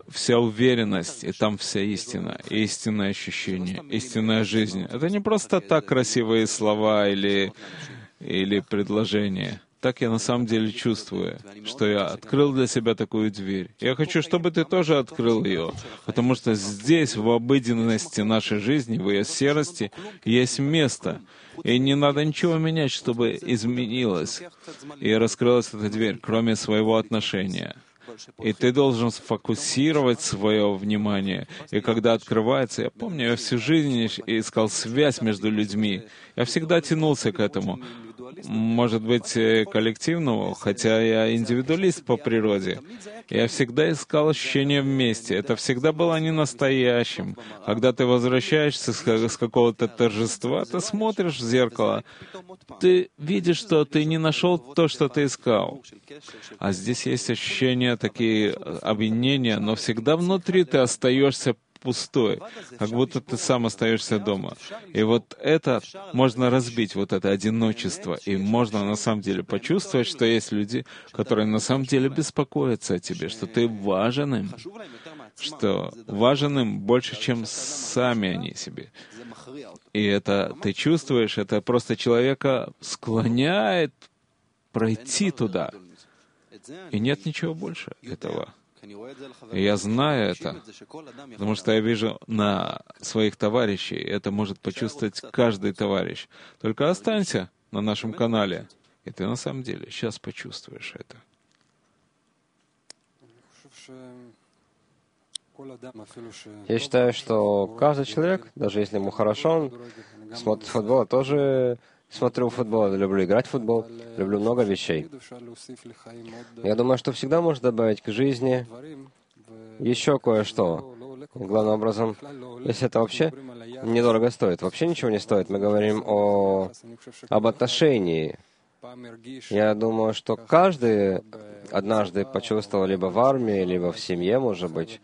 A: вся уверенность, и там вся истина, истинное ощущение, истинная жизнь. Это не просто так красивые слова или, или предложения. Так я на самом деле чувствую, что я открыл для себя такую дверь. Я хочу, чтобы ты тоже открыл ее, потому что здесь, в обыденности нашей жизни, в ее серости, есть место. И не надо ничего менять, чтобы изменилось и раскрылась эта дверь, кроме своего отношения. И ты должен сфокусировать свое внимание. И когда открывается, я помню, я всю жизнь искал связь между людьми. Я всегда тянулся к этому. Может быть, коллективного, хотя я индивидуалист по природе. Я всегда искал ощущение вместе. Это всегда было не настоящим. Когда ты возвращаешься с какого-то торжества, ты смотришь в зеркало, ты видишь, что ты не нашел то, что ты искал. А здесь есть ощущения, такие обвинения, но всегда внутри ты остаешься пустой, как будто ты сам остаешься дома. И вот это можно разбить, вот это одиночество, и можно на самом деле почувствовать, что есть люди, которые на самом деле беспокоятся о тебе, что ты важен им, что важен им больше, чем сами они себе. И это ты чувствуешь, это просто человека склоняет пройти туда. И нет ничего больше этого. И я знаю это, потому что я вижу на своих товарищей, это может почувствовать каждый товарищ. Только останься на нашем канале, и ты на самом деле сейчас почувствуешь это.
B: Я считаю, что каждый человек, даже если ему хорошо, он смотрит футбол, я тоже смотрю футбол, люблю играть в футбол, люблю много вещей. Я думаю, что всегда можно добавить к жизни еще кое-что. Главным образом, если это вообще недорого стоит, вообще ничего не стоит. Мы говорим о, об отношении. Я думаю, что каждый однажды почувствовал либо в армии, либо в семье, может быть,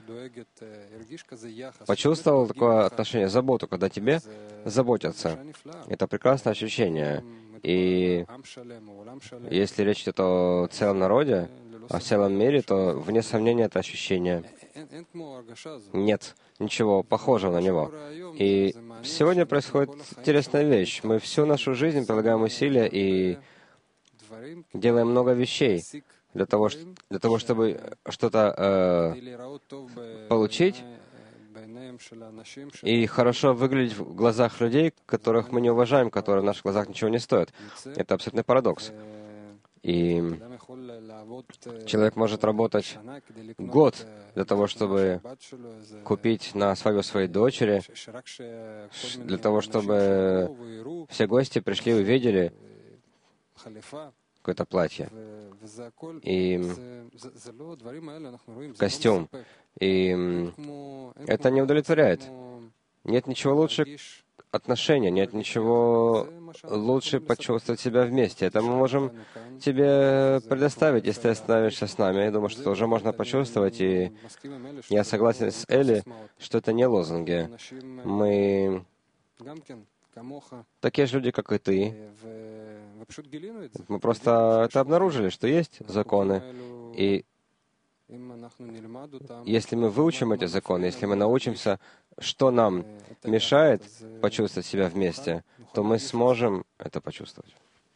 B: почувствовал такое отношение, заботу, когда тебе заботятся. Это прекрасное ощущение. И если речь идет о целом народе, о целом мире, то, вне сомнения, это ощущение. Нет ничего похожего на него. И сегодня происходит интересная вещь. Мы всю нашу жизнь прилагаем усилия и делаем много вещей для того, для того чтобы что-то э, получить и хорошо выглядеть в глазах людей, которых мы не уважаем, которые в наших глазах ничего не стоят. Это абсолютный парадокс. И человек может работать год для того, чтобы купить на свадьбу своей дочери, для того, чтобы все гости пришли и увидели какое-то платье и костюм. И это не удовлетворяет. Нет ничего лучше отношения, нет ничего лучше почувствовать себя вместе. Это мы можем тебе предоставить, если ты остановишься с нами. Я думаю, что это уже можно почувствовать. И я согласен с Эли, что это не лозунги. Мы такие же люди, как и ты. Мы просто это обнаружили, что есть законы. И если мы выучим эти законы, если мы научимся, что нам мешает почувствовать себя вместе, то мы сможем это почувствовать.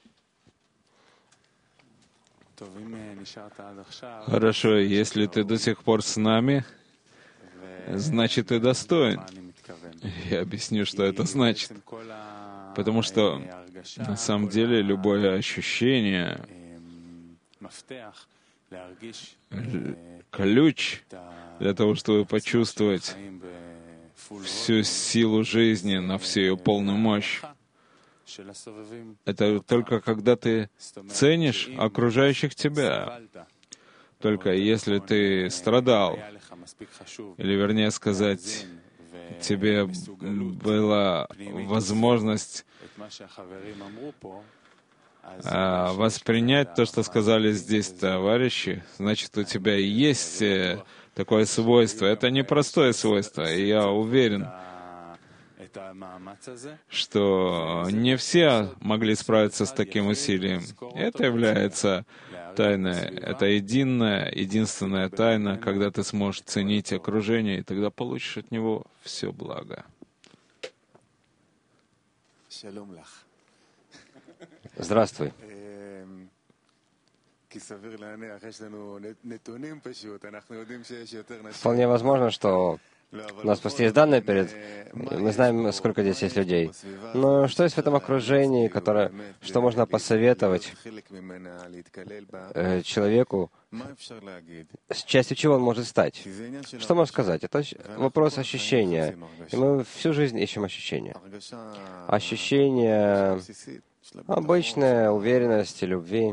A: Хорошо, если ты до сих пор с нами, значит, ты достоин. Я объясню, что это значит. Потому что, на самом деле, любое ощущение, ключ для того, чтобы почувствовать всю силу жизни на всю ее полную мощь, это только когда ты ценишь окружающих тебя. Только если ты страдал, или, вернее сказать, тебе была возможность а, воспринять то, что сказали здесь товарищи, значит, у тебя есть такое свойство. Это непростое свойство, и я уверен, что не все могли справиться с таким усилием. Это является Тайна — это единая, единственная тайна, когда ты сможешь ценить окружение, и тогда получишь от него все благо.
B: Здравствуй. Вполне возможно, что у нас просто есть данные перед... Мы знаем, сколько здесь есть людей. Но что есть в этом окружении, которое... Что можно посоветовать э, человеку, с частью чего он может стать? Что можно сказать? Это вопрос ощущения. И мы всю жизнь ищем ощущения. Ощущение обычной уверенности, любви.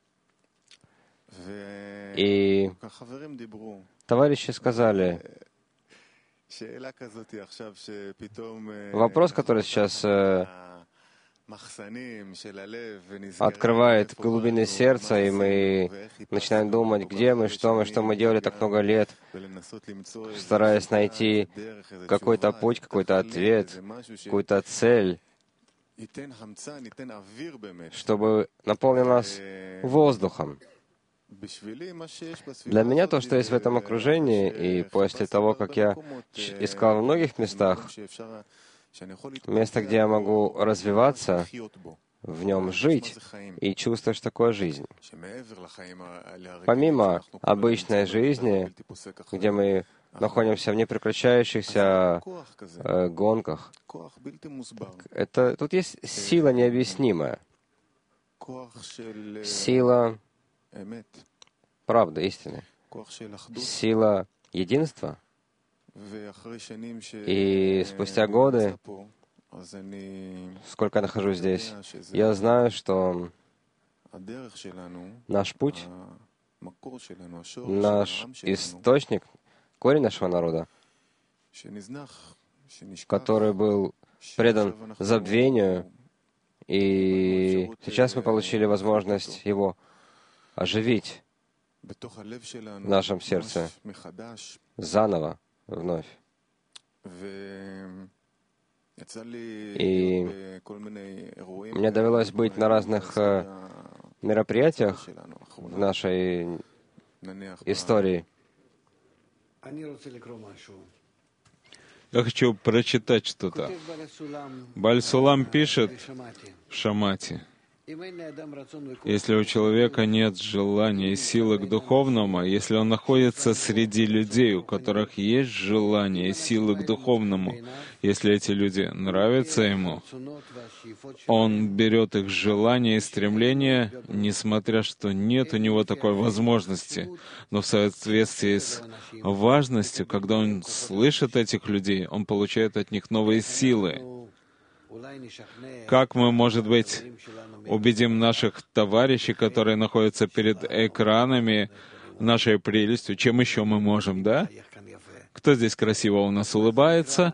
B: И товарищи сказали, вопрос, который сейчас э, открывает глубины сердца, и мы начинаем думать, где мы, что мы, что мы делали так много лет, стараясь найти какой-то путь, какой-то ответ, какую-то цель, чтобы наполнил нас воздухом. Для меня то, что есть в этом окружении, и после того, как я искал в многих местах, место, где я могу развиваться, в нем жить и чувствовать, что такое жизнь. Помимо обычной жизни, где мы находимся в непрекращающихся э, гонках, это, тут есть сила необъяснимая. Сила правды, истины. Сила единства. И спустя годы, сколько я нахожусь здесь, я знаю, что наш путь, наш источник, корень нашего народа, который был предан забвению, и сейчас мы получили возможность его оживить в нашем сердце заново, вновь. И мне довелось быть на разных э, мероприятиях в нашей истории.
A: Я хочу прочитать что-то. Баль Сулам пишет в Шамати: если у человека нет желания и силы к духовному, если он находится среди людей, у которых есть желание и силы к духовному, если эти люди нравятся ему, он берет их желания и стремления, несмотря что нет у него такой возможности, но в соответствии с важностью, когда он слышит этих людей, он получает от них новые силы. Как мы, может быть, убедим наших товарищей, которые находятся перед экранами, нашей прелестью? Чем еще мы можем, да? Кто здесь красиво у нас улыбается?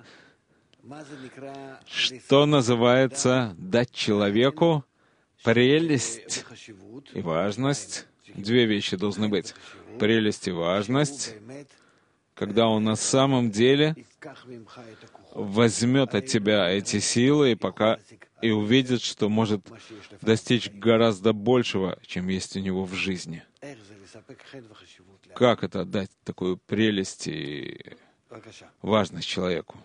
A: Что называется дать человеку прелесть и важность? Две вещи должны быть. Прелесть и важность, когда он на самом деле возьмет от тебя эти силы и пока и увидит, что может достичь гораздо большего, чем есть у него в жизни. Как это дать такую прелесть и важность человеку?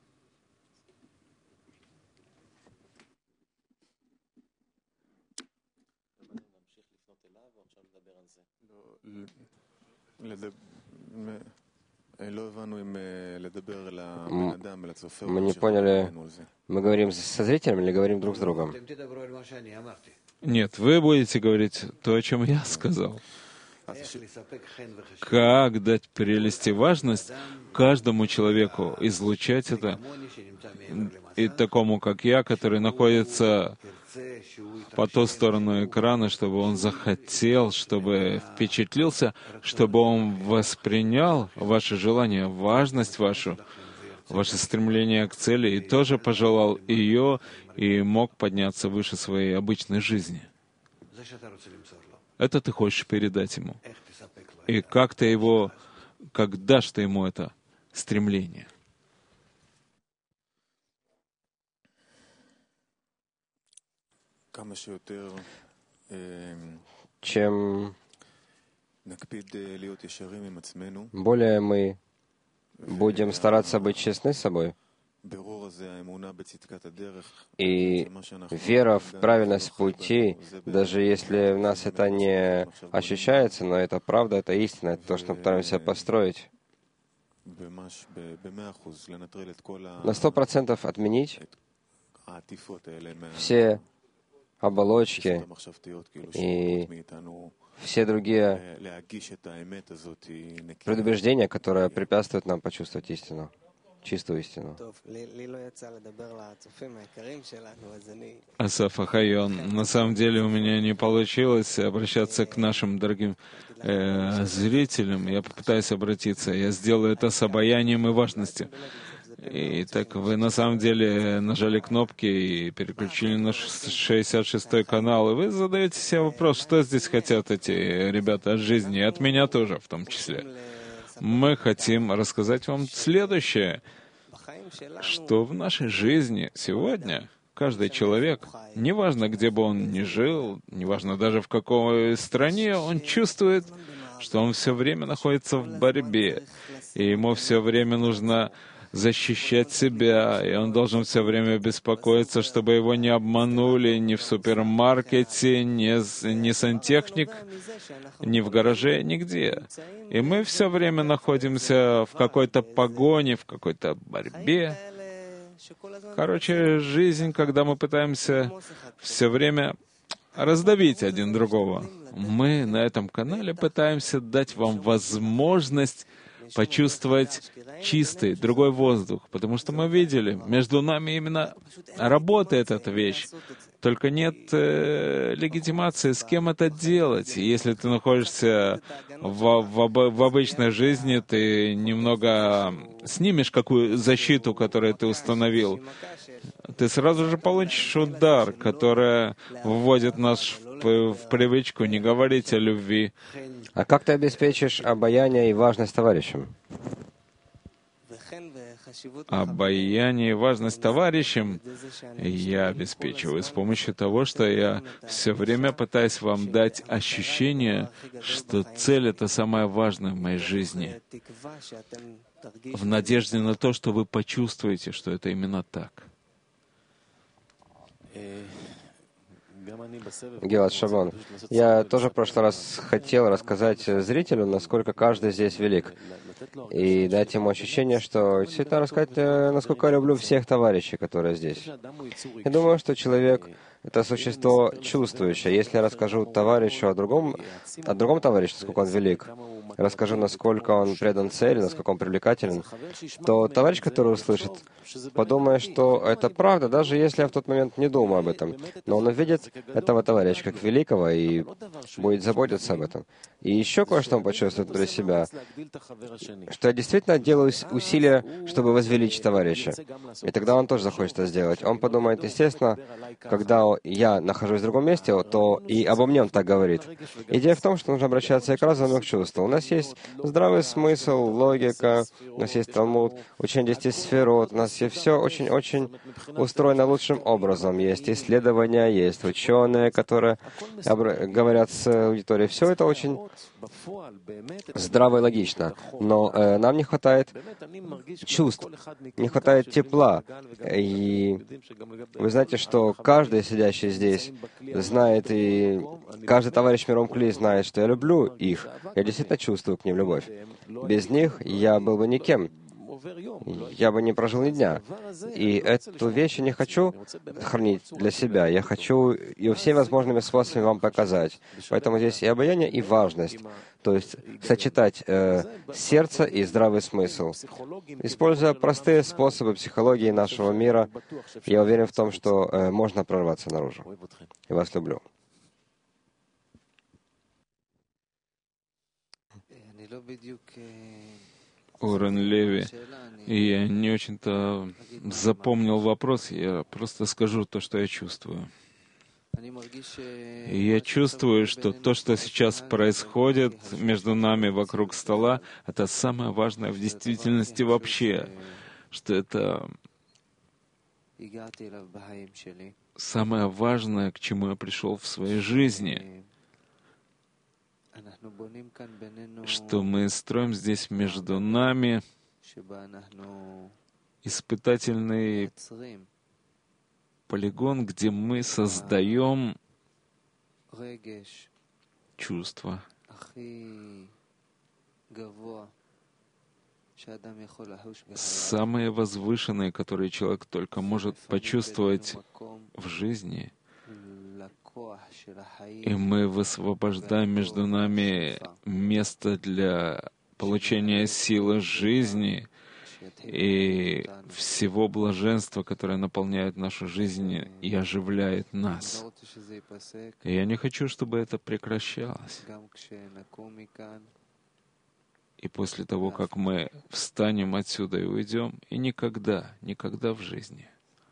B: Мы не поняли, мы говорим со зрителем или говорим друг с другом?
A: Нет, вы будете говорить то, о чем я сказал. Как дать прелесть и важность каждому человеку, излучать это, и такому, как я, который находится по ту сторону экрана, чтобы он захотел, чтобы впечатлился, чтобы он воспринял ваше желание, важность вашу, ваше стремление к цели, и тоже пожелал ее, и мог подняться выше своей обычной жизни. Это ты хочешь передать ему. И как ты его, как дашь ты ему это стремление?
B: Чем более мы будем стараться быть честны с собой. И вера в правильность пути, даже если у нас это не ощущается, но это правда, это истина, это то, что мы пытаемся построить. На сто процентов отменить все оболочки и все другие предубеждения, которые препятствуют нам почувствовать истину, чистую истину.
A: Асаф Ахайон, на самом деле у меня не получилось обращаться к нашим дорогим э, зрителям. Я попытаюсь обратиться. Я сделаю это с обаянием и важностью. И так вы на самом деле нажали кнопки и переключили на шестьдесят шестой канал, и вы задаете себе вопрос, что здесь хотят эти ребята от жизни, и от меня тоже в том числе. Мы хотим рассказать вам следующее, что в нашей жизни сегодня каждый человек, неважно, где бы он ни жил, неважно даже в какой стране, он чувствует, что он все время находится в борьбе, и ему все время нужно защищать себя, и он должен все время беспокоиться, чтобы его не обманули ни в супермаркете, ни, ни сантехник, ни в гараже, нигде. И мы все время находимся в какой-то погоне, в какой-то борьбе. Короче, жизнь, когда мы пытаемся все время раздавить один другого. Мы на этом канале пытаемся дать вам возможность почувствовать чистый, другой воздух, потому что мы видели, между нами именно работает эта вещь, только нет э, легитимации, с кем это делать. И если ты находишься в, в, в обычной жизни, ты немного снимешь какую защиту, которую ты установил, ты сразу же получишь удар, который вводит нас в, в привычку не говорить о любви.
B: А как ты обеспечишь обаяние и важность товарищам?
A: Обаяние и важность товарищам я обеспечиваю с помощью того, что я все время пытаюсь вам дать ощущение, что цель — это самое важное в моей жизни, в надежде на то, что вы почувствуете, что это именно так.
B: Гилад Шабон, я тоже в прошлый раз хотел рассказать зрителю, насколько каждый здесь велик, и дать ему ощущение, что действительно рассказать, насколько я люблю всех товарищей, которые здесь. Я думаю, что человек — это существо чувствующее. Если я расскажу товарищу о другом, о другом товарище, насколько он велик, расскажу, насколько он предан цели, насколько он привлекателен, то товарищ, который услышит, подумает, что это правда, даже если я в тот момент не думаю об этом. Но он увидит этого товарища как великого и будет заботиться об этом. И еще кое-что он почувствует внутри себя, что я действительно делаю усилия, чтобы возвеличить товарища. И тогда он тоже захочет это сделать. Он подумает, естественно, когда я нахожусь в другом месте, то и обо мне он так говорит. Идея в том, что нужно обращаться к разуму к чувству. У нас есть здравый смысл, логика, у нас есть Талмуд, учение десяти сферот, у нас есть все очень-очень устроено лучшим образом. Есть исследования, есть ученые, которые говорят с аудиторией. Все это очень здраво и логично. Но э, нам не хватает чувств, не хватает тепла. И вы знаете, что каждый, сидящий здесь, знает, и каждый товарищ Миром Кли знает, что я люблю их. Я действительно чувствую к ним любовь. Без них я был бы никем. Я бы не прожил ни дня. И эту вещь я не хочу хранить для себя. Я хочу ее всеми возможными способами вам показать. Поэтому здесь и обаяние, и важность. То есть сочетать э, сердце и здравый смысл. Используя простые способы психологии нашего мира, я уверен в том, что э, можно прорваться наружу. Я вас люблю.
A: Орен Леви. И я не очень-то запомнил вопрос, я просто скажу то, что я чувствую. И я чувствую, что то, что сейчас происходит между нами вокруг стола, это самое важное в действительности вообще, что это самое важное, к чему я пришел в своей жизни. что мы строим здесь между нами испытательный полигон, где мы создаем чувства, самые возвышенные, которые человек только может почувствовать в жизни. И мы высвобождаем между нами место для получения силы жизни и всего блаженства, которое наполняет нашу жизнь и оживляет нас. И я не хочу, чтобы это прекращалось. И после того, как мы встанем отсюда и уйдем, и никогда, никогда в жизни.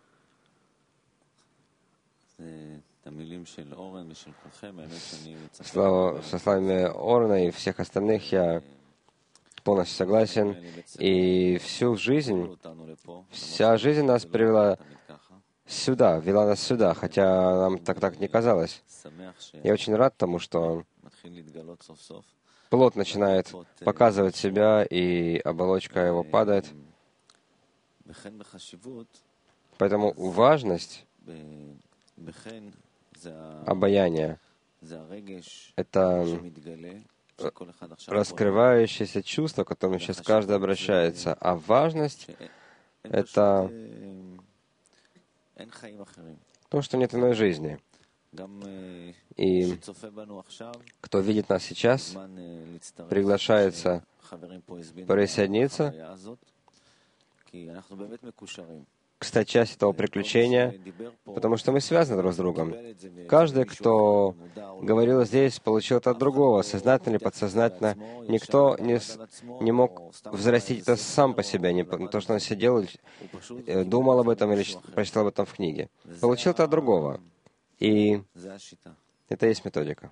B: Слава, со словами Орна и всех остальных я полностью согласен. И всю жизнь, вся жизнь нас привела сюда, вела нас сюда, хотя нам так так не казалось. Я очень рад тому, что плод начинает показывать себя, и оболочка его падает. Поэтому важность обаяния — это раскрывающееся чувство, к которому сейчас каждый обращается. А важность — это то, что нет иной жизни. И кто видит нас сейчас, приглашается присоединиться к стать частью этого приключения, потому что мы связаны друг с другом. Каждый, кто говорил здесь, получил это от другого, сознательно или подсознательно. Никто не, не мог взрастить это сам по себе, не то, что он сидел, думал об этом или прочитал об этом в книге. Получил это от другого. И это и есть методика.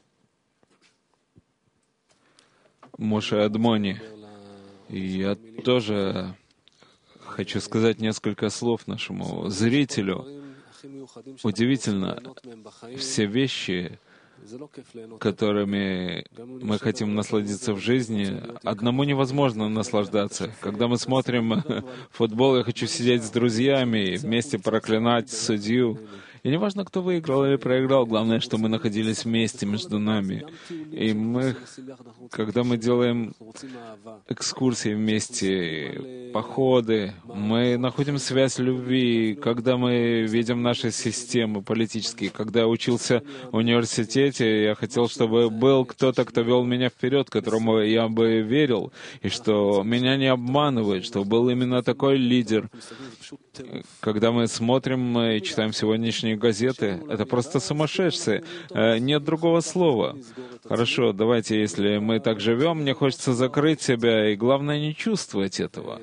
A: Моше Адмони, я тоже хочу сказать несколько слов нашему зрителю. Удивительно, все вещи, которыми мы хотим насладиться в жизни, одному невозможно наслаждаться. Когда мы смотрим футбол, я хочу сидеть с друзьями и вместе проклинать судью. И не важно, кто выиграл или проиграл, главное, что мы находились вместе между нами. И мы, когда мы делаем экскурсии вместе, походы, мы находим связь любви. Когда мы видим наши системы политические, когда я учился в университете, я хотел, чтобы был кто-то, кто вел меня вперед, которому я бы верил, и что меня не обманывают, что был именно такой лидер. Когда мы смотрим и читаем сегодняшние газеты, это просто сумасшедшие. Нет другого слова. Хорошо, давайте, если мы так живем, мне хочется закрыть себя, и главное не чувствовать этого.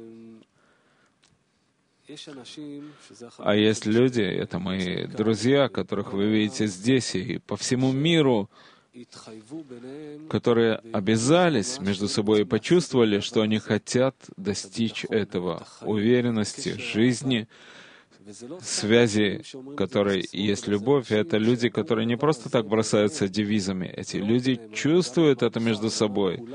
A: А есть люди, это мои друзья, которых вы видите здесь и по всему миру, которые обязались между собой и почувствовали, что они хотят достичь этого, уверенности, жизни, связи, в которой есть любовь. И это люди, которые не просто так бросаются девизами. Эти люди чувствуют это между собой.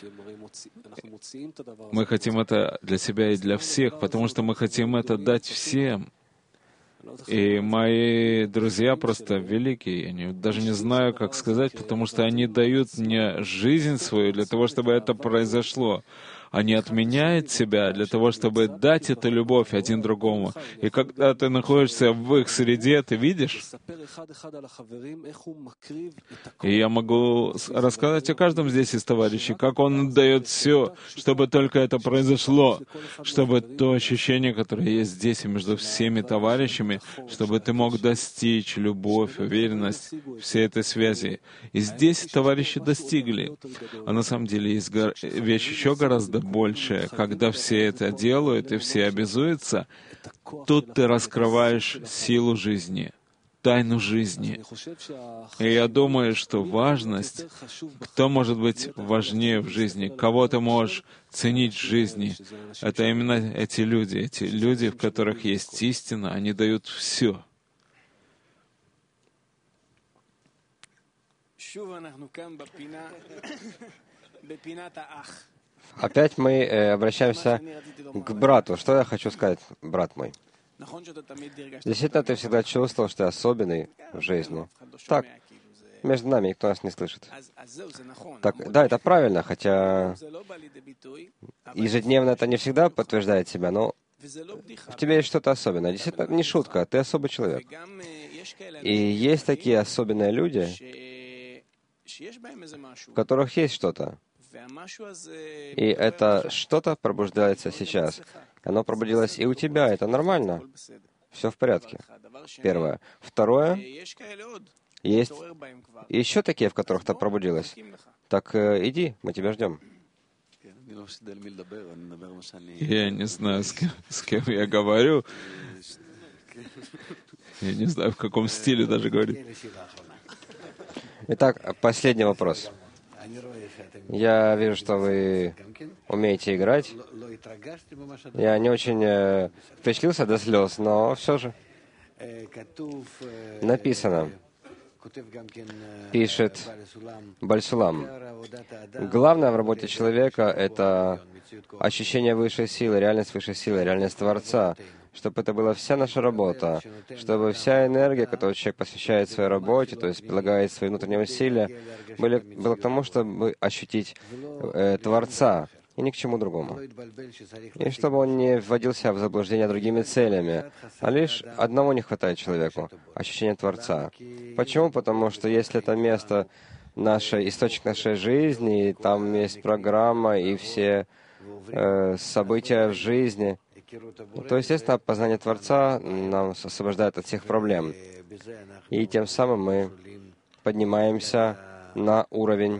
A: Мы хотим это для себя и для всех, потому что мы хотим это дать всем. И мои друзья просто великие. Я даже не знаю, как сказать, потому что они дают мне жизнь свою для того, чтобы это произошло. Они отменяют себя для того, чтобы дать эту любовь один другому. И когда ты находишься в их среде, ты видишь? И я могу рассказать о каждом здесь из товарищей, как он дает все, чтобы только это произошло, чтобы то ощущение, которое есть здесь и между всеми товарищами, чтобы ты мог достичь любовь, уверенность, всей этой связи. И здесь товарищи достигли. А на самом деле есть вещь еще гораздо большая. Когда все это делают и все обязуются, тут ты раскрываешь силу жизни, тайну жизни. И я думаю, что важность, кто может быть важнее в жизни, кого ты можешь ценить в жизни, это именно эти люди, эти люди, в которых есть истина, они дают все.
B: Опять мы э, обращаемся к брату. Что я хочу сказать, брат мой? Действительно, ты всегда чувствовал, что ты особенный в жизни. Так, между нами никто нас не слышит. Так, да, это правильно, хотя ежедневно это не всегда подтверждает себя, но в тебе есть что-то особенное. Действительно, не шутка, ты особый человек. И есть такие особенные люди, в которых есть что-то. И это что-то пробуждается сейчас. Оно пробудилось и у тебя, это нормально. Все в порядке. Первое. Второе. Есть еще такие, в которых ты пробудилось. Так э, иди, мы тебя ждем.
A: Я не знаю, с кем, с кем я говорю. Я не знаю, в каком стиле даже говорить.
B: Итак, последний вопрос. Я вижу, что вы умеете играть. Я не очень э, впечатлился до слез, но все же написано, пишет Бальсулам. Главное в работе человека — это ощущение высшей силы, реальность высшей силы, реальность Творца, чтобы это была вся наша работа, чтобы вся энергия, которую человек посвящает своей работе, то есть прилагает свои внутренние усилия, были, было к тому, чтобы ощутить э, Творца, и ни к чему другому. И чтобы он не вводил себя в заблуждение другими целями, а лишь одного не хватает человеку — ощущения Творца. Почему? Потому что если это место, наше, источник нашей жизни, и там есть программа и все э, события в жизни, то, естественно, познание Творца нам освобождает от всех проблем. И тем самым мы поднимаемся на уровень,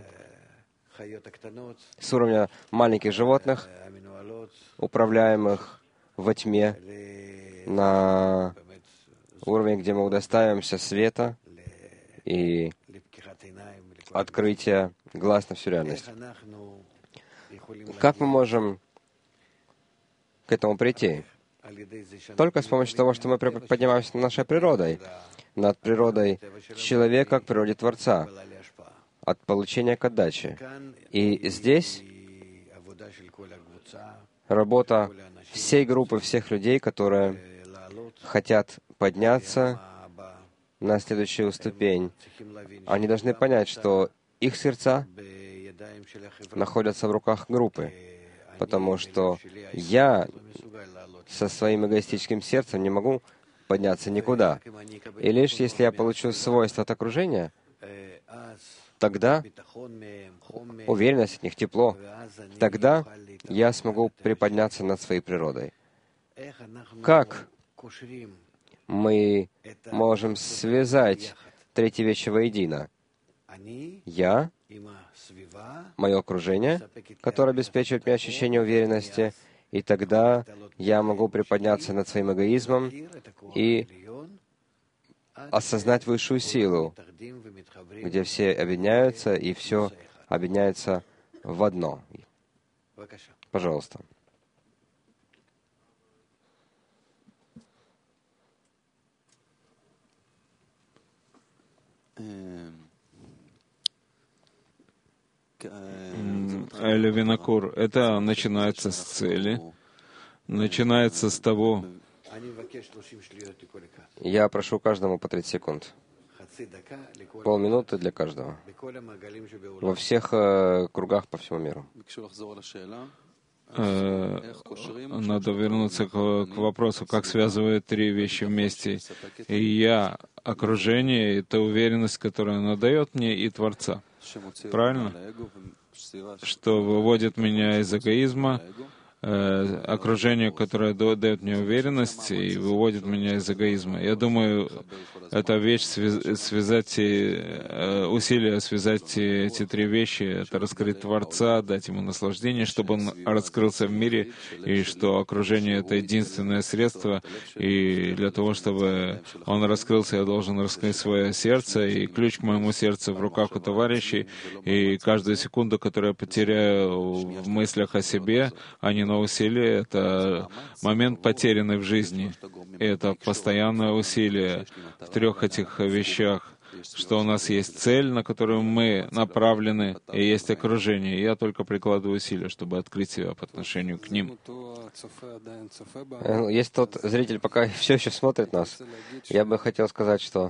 B: с уровня маленьких животных, управляемых во тьме, на уровень, где мы удостаиваемся света и открытия глаз на всю реальность. Как мы можем к этому прийти? Только с помощью того, что мы поднимаемся над нашей природой, над природой человека к природе Творца, от получения к отдаче. И здесь работа всей группы, всех людей, которые хотят подняться на следующую ступень. Они должны понять, что их сердца находятся в руках группы, потому что я со своим эгоистическим сердцем не могу подняться никуда. И лишь если я получу свойства от окружения, тогда уверенность от них, тепло, тогда я смогу приподняться над своей природой. Как мы можем связать третьи вещи воедино? Я, мое окружение, которое обеспечивает мне ощущение уверенности, и тогда я могу приподняться над своим эгоизмом и осознать высшую силу, где все объединяются, и все объединяется в одно. Пожалуйста.
A: Эля Винокур, это начинается с цели, начинается с того.
B: Я прошу каждому по тридцать секунд. Полминуты для каждого. Во всех э, кругах по всему миру.
A: Э, надо вернуться к, к вопросу, как связывают три вещи вместе. И я, окружение, это уверенность, которую оно дает мне, и Творца. Правильно? Что выводит меня из эгоизма, э, окружение, которое дает мне уверенность и выводит меня из эгоизма. Я думаю, эта вещь связать, э, усилия связать эти три вещи, это раскрыть Творца, дать ему наслаждение, чтобы он раскрылся в мире, и что окружение — это единственное средство, и для того, чтобы он раскрылся, я должен раскрыть свое сердце, и ключ к моему сердцу в руках у товарищей, и каждую секунду, которую я потеряю в мыслях о себе, а не на усилии, это момент, потерянный в жизни. И это постоянное усилие в трех этих вещах. что у нас есть цель, на которую мы направлены, и есть окружение. И я только прикладываю усилия, чтобы открыть себя по отношению к ним.
B: Есть тот зритель, пока все еще смотрит нас. Я бы хотел сказать, что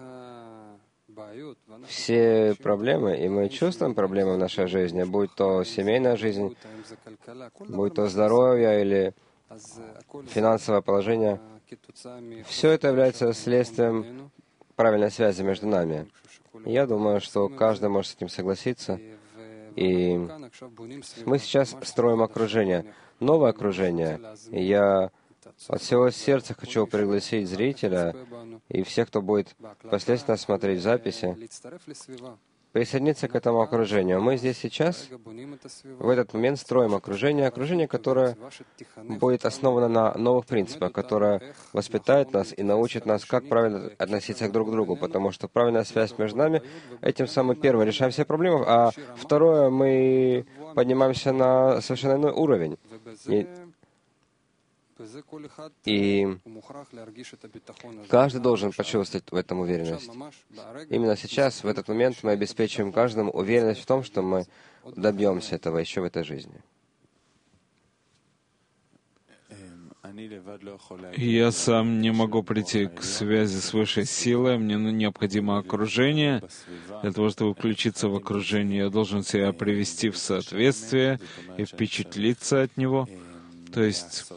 B: все проблемы, и мы чувствуем проблемы в нашей жизни, будь то семейная жизнь, будь то здоровье или финансовое положение, все это является следствием правильной связи между нами. Я думаю, что каждый может с этим согласиться. И мы сейчас строим окружение, новое окружение. И я от всего сердца хочу пригласить зрителя и всех, кто будет впоследствии смотреть записи, присоединиться к этому окружению. Мы здесь сейчас, в этот момент, строим окружение, окружение, которое будет основано на новых принципах, которое воспитает нас и научит нас, как правильно относиться друг к другу, потому что правильная связь между нами, этим самым, первое, решаем все проблемы, а второе, мы поднимаемся на совершенно иной уровень. И И каждый должен почувствовать в этом уверенность. Именно сейчас, в этот момент, мы обеспечиваем каждому уверенность в том, что мы добьемся этого еще в этой жизни.
A: Я сам не могу прийти к связи с высшей силой, мне необходимо окружение. Для того, чтобы включиться в окружение, я должен себя привести в соответствие и впечатлиться от него. То есть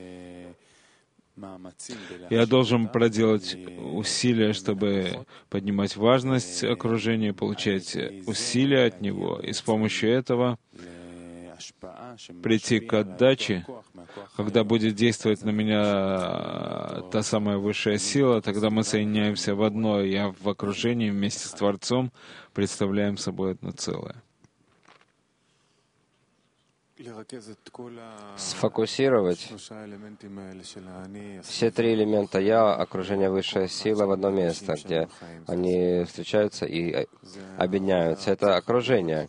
A: я должен проделать усилия, чтобы поднимать важность окружения, получать усилия от него, и с помощью этого прийти к отдаче. Когда будет действовать на меня та самая высшая сила, тогда мы соединяемся в одно, и я в окружении вместе с Творцом представляем собой одно целое.
B: Сфокусировать все три элемента «я», окружение, высшая сила в одно место, где они встречаются и объединяются. Это окружение.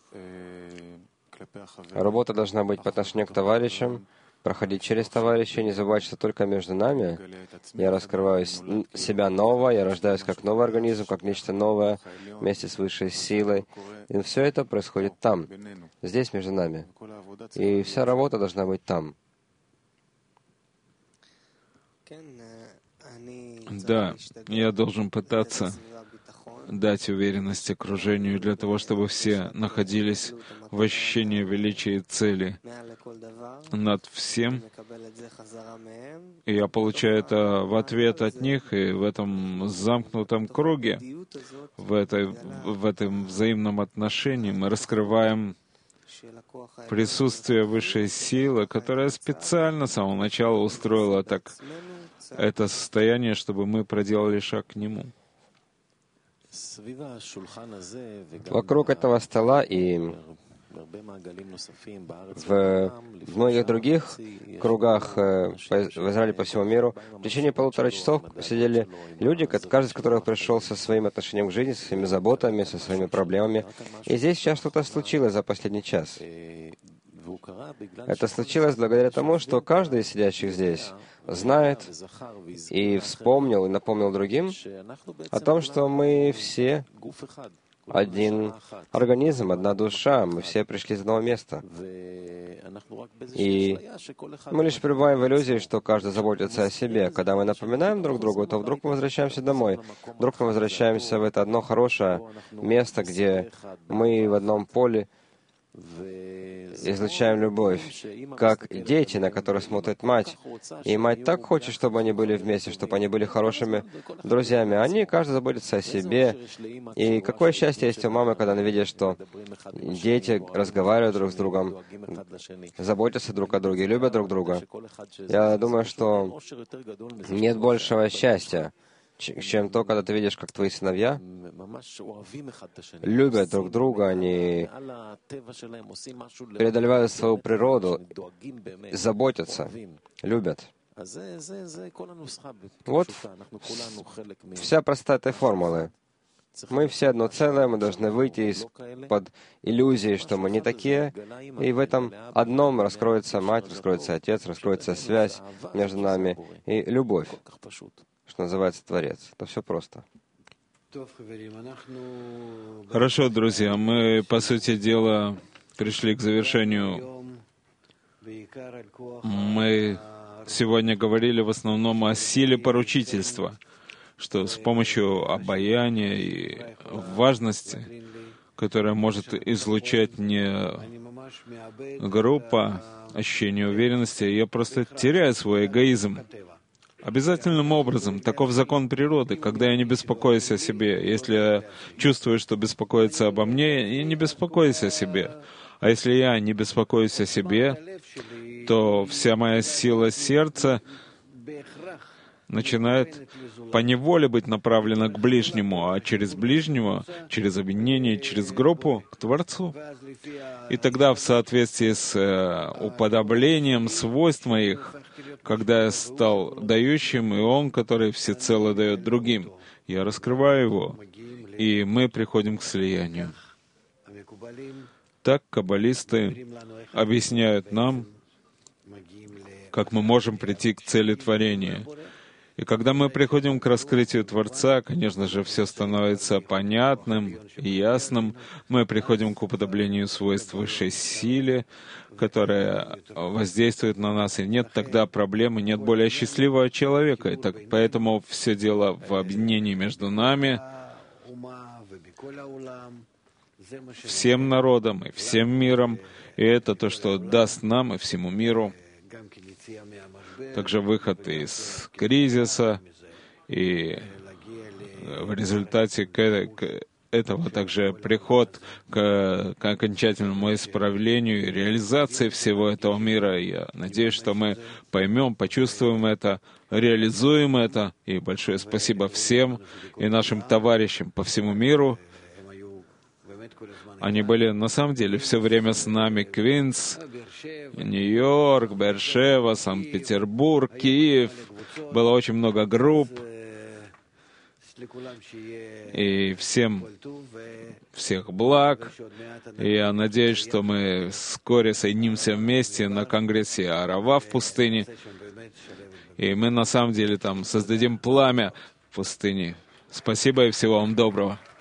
B: Работа должна быть по отношению к товарищам, проходить через товарищей, не забывать, что только между нами я раскрываю себя нового, я рождаюсь как новый организм, как нечто новое, вместе с высшей силой. И все это происходит там, здесь, между нами. И вся работа должна быть там.
A: Да, я должен пытаться дать уверенность окружению для того, чтобы все находились в ощущении величия и цели над всем. И я получаю это в ответ от них, и в этом замкнутом круге, в, этой, в этом взаимном отношении мы раскрываем присутствие высшей силы, которая специально с самого начала устроила так это состояние, чтобы мы проделали шаг к нему.
B: Вокруг этого стола и в многих других кругах в Израиле по всему миру в течение полутора часов сидели люди, каждый из которых пришел со своим отношением к жизни, со своими заботами, со своими проблемами. И здесь сейчас что-то случилось за последний час. Это случилось благодаря тому, что каждый из сидящих здесь знает и вспомнил и напомнил другим о том, что мы все один организм, одна душа, мы все пришли из одного места. И мы лишь пребываем в иллюзии, что каждый заботится о себе. Когда мы напоминаем друг другу, то вдруг мы возвращаемся домой. Вдруг мы возвращаемся в это одно хорошее место, где мы в одном поле излучаем любовь, как дети, на которых смотрит мать. И мать так хочет, чтобы они были вместе, чтобы они были хорошими друзьями. Они, каждый заботится о себе. И какое счастье есть у мамы, когда она видит, что дети разговаривают друг с другом, заботятся друг о друге, любят друг друга. Я думаю, что нет большего счастья, чем то, когда ты видишь, как твои сыновья любят друг друга, они преодолевают свою природу, заботятся, любят. Вот вся простота этой формулы. Мы все одно целое, мы должны выйти из-под иллюзии, что мы не такие, и в этом одном раскроется мать, раскроется отец, раскроется связь между нами и любовь, что называется Творец. Это все просто.
A: Хорошо, друзья, мы, по сути дела, пришли к завершению. Мы сегодня говорили в основном о силе поручительства, что с помощью обаяния и важности, которая может излучать не группа, ощущение уверенности, я просто теряю свой эгоизм. Обязательным образом, таков закон природы, когда я не беспокоюсь о себе. Если я чувствую, что беспокоится обо мне, я не беспокоюсь о себе. А если я не беспокоюсь о себе, то вся моя сила сердца начинает поневоле быть направлена к ближнему, а через ближнего, через объединение, через группу, к Творцу. И тогда, в соответствии с э, уподоблением свойств моих, когда я стал дающим, и Он, который всецело дает другим, я раскрываю Его, и мы приходим к слиянию. Так каббалисты объясняют нам, как мы можем прийти к цели творения. И когда мы приходим к раскрытию Творца, конечно же, все становится понятным и ясным. Мы приходим к уподоблению свойств высшей силе, которая воздействует на нас, и нет тогда проблемы, нет более счастливого человека. И так, поэтому все дело в объединении между нами, всем народом и всем миром, и это то, что даст нам и всему миру также выход из кризиса, и в результате этого также приход к, к окончательному исправлению и реализации всего этого мира. Я надеюсь, что мы поймем, почувствуем это, реализуем это. И большое спасибо всем и нашим товарищам по всему миру. Они были на самом деле все время с нами. Квинс, Нью-Йорк, Бершева, Санкт-Петербург, Киев. Было очень много групп. И всем всех благ. И я надеюсь, что мы вскоре соединимся вместе на конгрессе Арава в пустыне. И мы на самом деле там создадим пламя в пустыне. Спасибо и всего вам доброго.